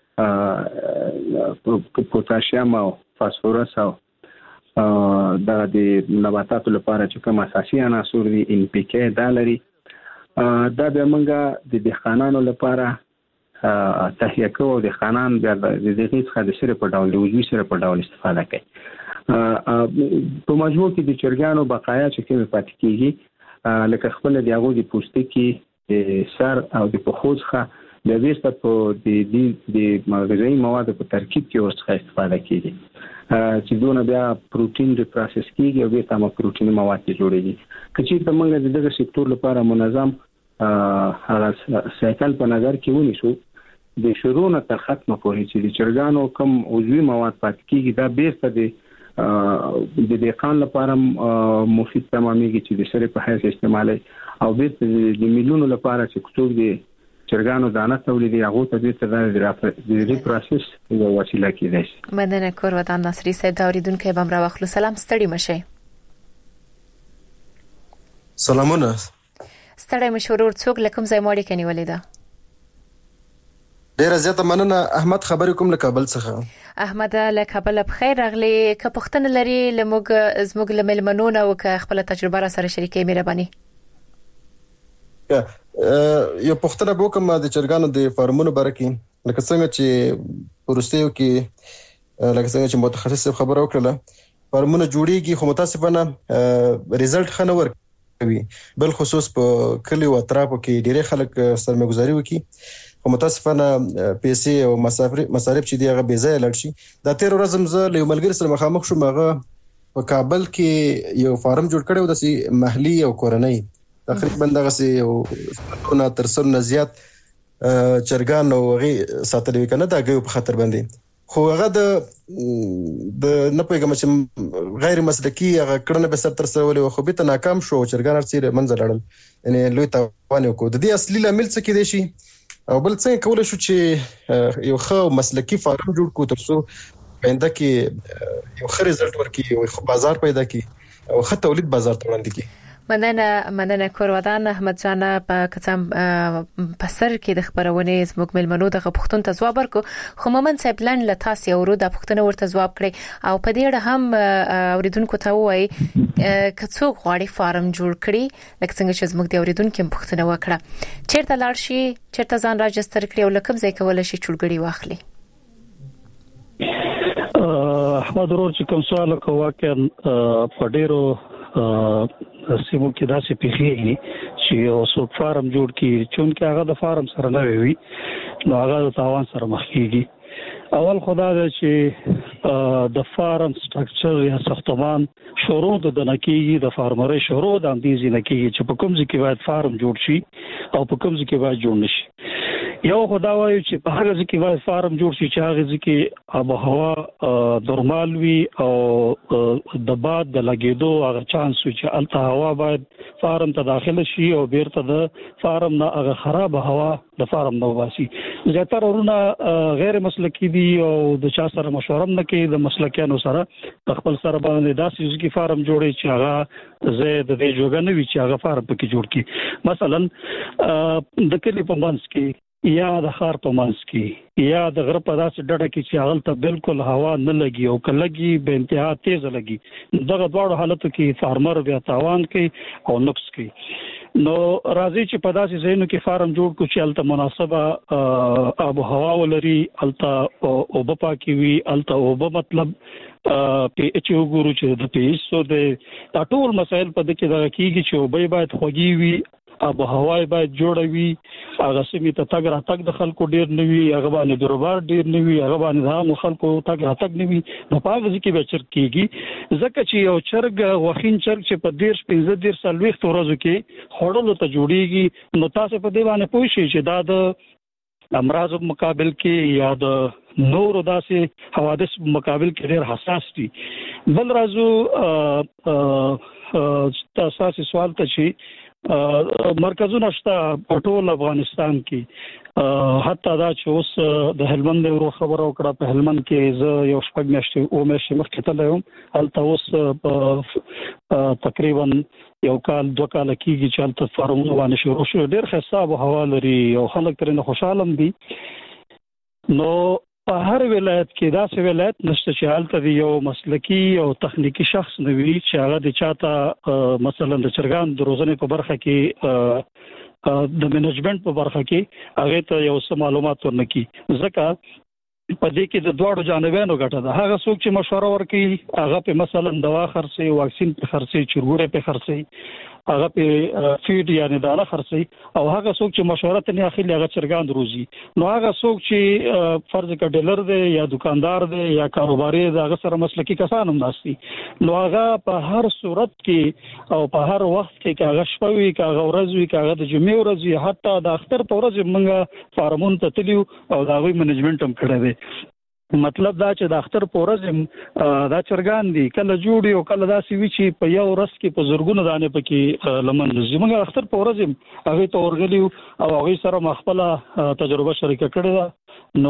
پوتاشیم او فاسفورس او د نباتاتو لپاره چې کوم اساسي عناصر دي ان پی کې دا لري. دا به موږ د دهقانانو لپاره تهیه کوو او دهقانان بیا د دې څخه د سره په ډول د عضوي سره په ډول استفاده کوي. په مجموع کې د چرګانو بقایا چې کوم پاتې کیږي لکه خپل د هغه د پوستکي سر او د پخوځخه د ویسته په د د غذایی موادو په ترکیب کې ورڅخه استفاده کیږي چې دونه بیا پروتین د پروسس کیږي او بیا تمام پروتین مواد جوړیږي. کچې ته موږ د دغه سکتور لپاره منظم هغه سایکل په نظر کې ونیسو د شروع نه تر ختمه پورې چې د چرګانو کوم عضوي مواد پاتې کیږي دا بیرته د د دهقان لپاره مفید تمامېږي چې د سره په حیث استعمالي او د میلیونو لپاره چې څوک د چرګانو دانه تولیدي هغه ته د ریپروسس یو وسیله کېدای شي. مننه کور ودان ناصري صاحب دا اوریدونکو به امر واخلو. سلام ستړي مشه. سلامونه. ستړي مشه ورور څوک لکم ځای ماړي کني ولیدا. ډیر زیاته مننه احمد خبرې کوم له کابل څخه. احمد له کابل بخیر راغلی که پښتنه لري لموږ زموږ لملمنونه او که خپل تجربه را سره شریکې مهرباني. یو پښتنه بوکم د چرګانو د فارمونو برکې لکه څنګه چې ورستیو کې لکه څنګه چې متخصص خبر وکړه فارمونه جوړیږي خو متاسفانه ریزلټ خنه ور کوي بل خصوص په کلی او اطرافو کې ډیره خلک سرمایه‌ګذاري وکړي خو متاسفانه پیسې او مصارف مصارف چې دی هغه بې ځای لاړ شي. دا تیر ورځ زه له ملګری سره مخامخ شوم هغه په کابل کې یو فارم جوړ کړی و د سي محلي او کورنۍ تقریبا دغه سي یو څونه تر څونه زیات چرګان او غي ساتلوي کنه دا غو په خطر باندې خو هغه د د نه پیغام چې غیر مسلکی هغه کړنه به سر تر سره ولې خو به ته ناکام شو چرګان ارڅي منځ لړل یعنی لوی توان وکړو د دې اصلي لامل څه کې دی شي او بل څنګه کولای شو چې یو ښه مسلکی فارم جوړ کړو ترڅو پاینده کې یو ښه رزلټ ورکړي او ښه بازار پیدا کړي او ښه تولید بازار ته وړاندې کړي. مننه مننه کورودان احمد جان په کتم پسر کې د خبرونه زموږ ملمنو د غوښتون ته ځواب ورکړو خو مومن صاحب لن لتاسي اورو د پښتنو ورته ځواب کړي او په دې اړه هم اوریدونکو ته وایي کڅو غواړي فارم جوړ کړي لکه څنګه چې زموږ د اوریدونکو پښتنه وکړه چیرته لاړ شي چیرته ځان راجستر کړي او لکه ځای کول شي چولګړي واخلي. احمد ورور چې کوم سوال کوي چې په ډیرو سیمو کې داسې پیښیږي چې یو څو فارم جوړ کړي چې هغه د فارم سره نه وي نو هغه د تاوان سره مخ کیږي. اول خدای دې چې د فارم سټرکچر یا ساختمان شروع د نکیږي د فارمري شروع د اندیزي نکیږي چې په کوم ځای کې باید فارم جوړ شي او په کوم ځای کې باید جوړ نشي. یو خدای وایي چې په هغه ځای کې باید فارم جوړ شي چې هغه ځای کې آب و هوا نورمال وي او د باد د لګیدو هغه چانس وي چې الته هوا باید فارم ته داخله شي او بیرته د فارم نه هغه خراب هوا د فارم نه واسي. زیاتره ورونه غیر مسلکی دي او د چا سره مشوره نه کوي د مسلکیانو سره خپل سره باندې داسې ځکه فارم جوړي چې هغه زه د دې جوګه نه وي چې هغه فارم پکې جوړ کړي. مثلا د کلی په منځ کې یا د خار په منځ کې یا د غره په داسې ډډه کې چې هغه ته بالکل هوا نه لګي او کلهږي به انتها تیز لګي دغه دواړو حالتو کې فارمر بیا تاوان کوي او نقص کوي. نو راځي چې په داسې ځایونو کې فارم جوړ کړو چې الته مناسبه آب و هوا ولري الته اوبه پاکي وي الته اوبه مطلب په اچ وګورو چې د پیسو د ټول مسایل په دې کې دا کیږي چې اوبه باید خوږي وي آب و هوا باید جوړ وي هغه سیمه ته تګ راتګ د خلکو ډیر نه وي هغه باندې دروبار ډیر نه وي هغه باندې د خلکو تګ راتګ نه وي نو په هغه کې به چرګ کیږي ځکه چې یو چرګ وخین چرګ چې په ډیر پنځه ډیر سلويخ ورځو کې خړلو ته جوړیږي نو تاسو په دې باندې پوه شئ چې دا د امراض مقابل کې یا د نور داسې حوادث مقابل کې ډیر حساس دي. بل راځو تاسو سوال ته شي مرکزونه شته په ټول افغانستان کې حتی دا چې اوس د هلمند ورو خبر او کړه په هلمند کې ز یو شپږ میاشتې او میاشتې مخکې تللی وم هلته اوس تقریبا یو کال دوه کال کېږي چې هلته فارمونه باندې شروع شو ډېر ښه آب و هوا لري او خلک ترې خوشحاله دي. نو په هر ولایت کې داسې ولایت نشته چې هلته یو مسلکی او تخنیکی شخص نه وي چې هغه د چاته مثلا د چرګان د روزنې په برخه کې د منیجمنت په برخه کې هغه ته یو څه معلومات ورنکي ځکه په دې کې د دوړو جانبینو ګټه ده. هغه څوک چې مشوره ورکړي هغه په مثلا دوا خرڅي واکسین په خرڅي چرګوړې په خرڅي هغه په فیډ یعنی دانه خرڅي او هغه څوک چې مشوره ته نه اخلي هغه چرګان روزي. نو هغه څوک چې فرض کړه ډیلر دی یا دکاندار دی یا کاروباري دی هغه سره مسلکی کسان هم ناشتي نو هغه په هر صورت کې او په هر وخت کې هغه شپوي هغه ورځ وي هغه د جمعې ورځ حتی د اختر په ورځ موږ فارمون ته تلیو او دا غوي منیجمنت هم کړی دی. مطلب دا چې د اختر په ورځ دا چرګان دي کله جوړي او کله داسې وی چې په یو ورځ کې په زورګونو دانه پکې لمن زموږ اختر په ورځ هغه ته ورغلی او هغه سره مخبله تجربه شریکه کړې ده.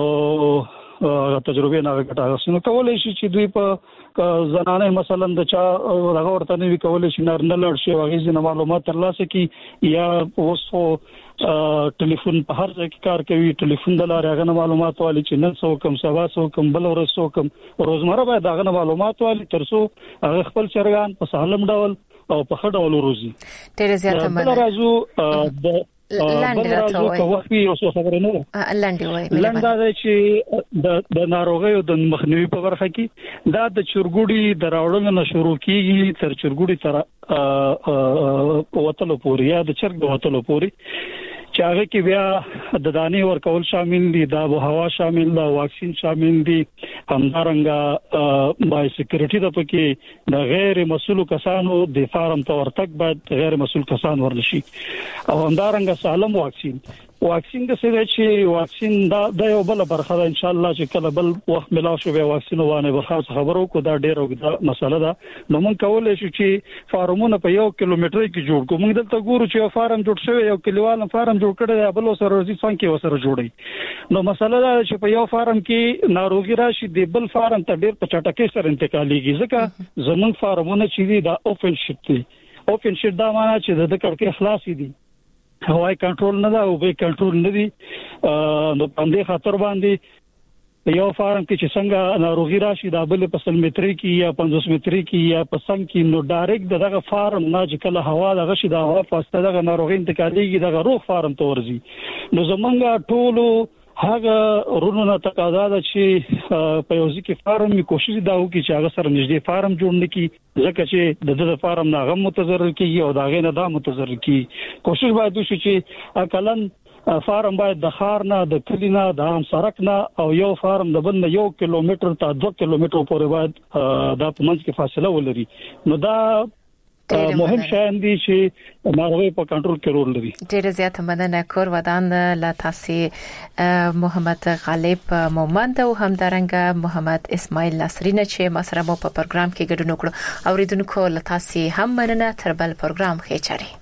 نو تجربه نه غټه نو کولای شي چې دوی په زنانه مثلا د چا هغه ورته نه کولای شي نارنه لړ شي هغه ځینې معلومات ترلاسه کی یا اوسو ټلیفون په هر ځای کې کار کوي ټلیفون د لارې هغه معلومات والی چې نن څو کم سبا څو کم بل ورځ څو کم روزمره باید هغه معلومات والی ترڅو هغه خپل چرګان په سالم ډول او په ښه ډول روزي. ډېر زیاته مننه. راځو د لاندې راځو وخت یو څه خبره نه لاندې وای لاندې دا چې د د ناروغیو د مخنیوي په برخه کې دا د چرګوړي د راوړلو نه شروع کیږي تر چرګوړي تر وتلو پورې یا د چرګ وتلو پورې چې هغه کې بیا د دانې ورکول شامل دي د آب و هوا شامل دي واکسین شامل دي همدارنګه بای سکیورټي د پکې د غیر مسؤل کسانو د فارم ته ورتګ باید غیر مسؤل کسان ورنشي او همدارنګه سالم واکسین واکسین د څه دی چې واکسین دا د یو بل برخه ده ان شاء الله چې کله بل وخت ملاو شو به واکسین وانه به خاص خبرو کو دا ډیره وګړه مسله ده نو مونږ کولای شو چې فارمونه په یو کیلومتر کې جوړ کوو مونږ دلته ګورو چې فارم جوړ شوی یو کلیوال فارم جوړ کړی دی بل سره ورزي څنګه وسره جوړي نو مسله ده چې په یو فارم کې ناروغي راشي د بل فارم ته ډیر په چټکۍ سره انتقالېږي ځکه زمونږ فارمونه چې دا اوپن شیټ دي اوپن شیټ دا معنی چې د کړکۍ خلاصې دي هواي کنټرول نه دا او به کنټرول نه دي نو باندې خطر باندې یو فارم کې چې څنګه ناروغي راشي دا بل په سل متري کې یا پنځوس متري کې یا په څنګه کې نو ډایرکټ دغه فارم نه چې کله هوا دغه شي دا هوا پاسته دغه ناروغي انتقالېږي دغه روغ فارم ته ورځي نو زمونږ ټولو هغه رونو تقاضا ده چې په یو ځکه فارم می کوشش دا وکړي چې هغه سره نږدې فارم جوړ نکړي ځکه چې د دې فارم نه غو متضرر کیږي او دا غي نه دا متضرر کیږي کوشش باید وشي چې اقلن فارم باید د خار نه د کلینا د عام سړک نه او یو فارم د بل نه یو کیلومتر ته دوه کیلومتر پورې باید د پمنځ کې فاصله ولري نو دا مهم شاین دي چې ناروغي په کنټرول کې رول لري ډېر زیات مننه کور ودان لا تاسو محمد غالب مومند او همدارنګه محمد اسماعیل نصرینه چې مسره مو په پروګرام کې ګډون وکړو اوریدونکو لا تاسو هم مننه تر بل پروګرام خېچاري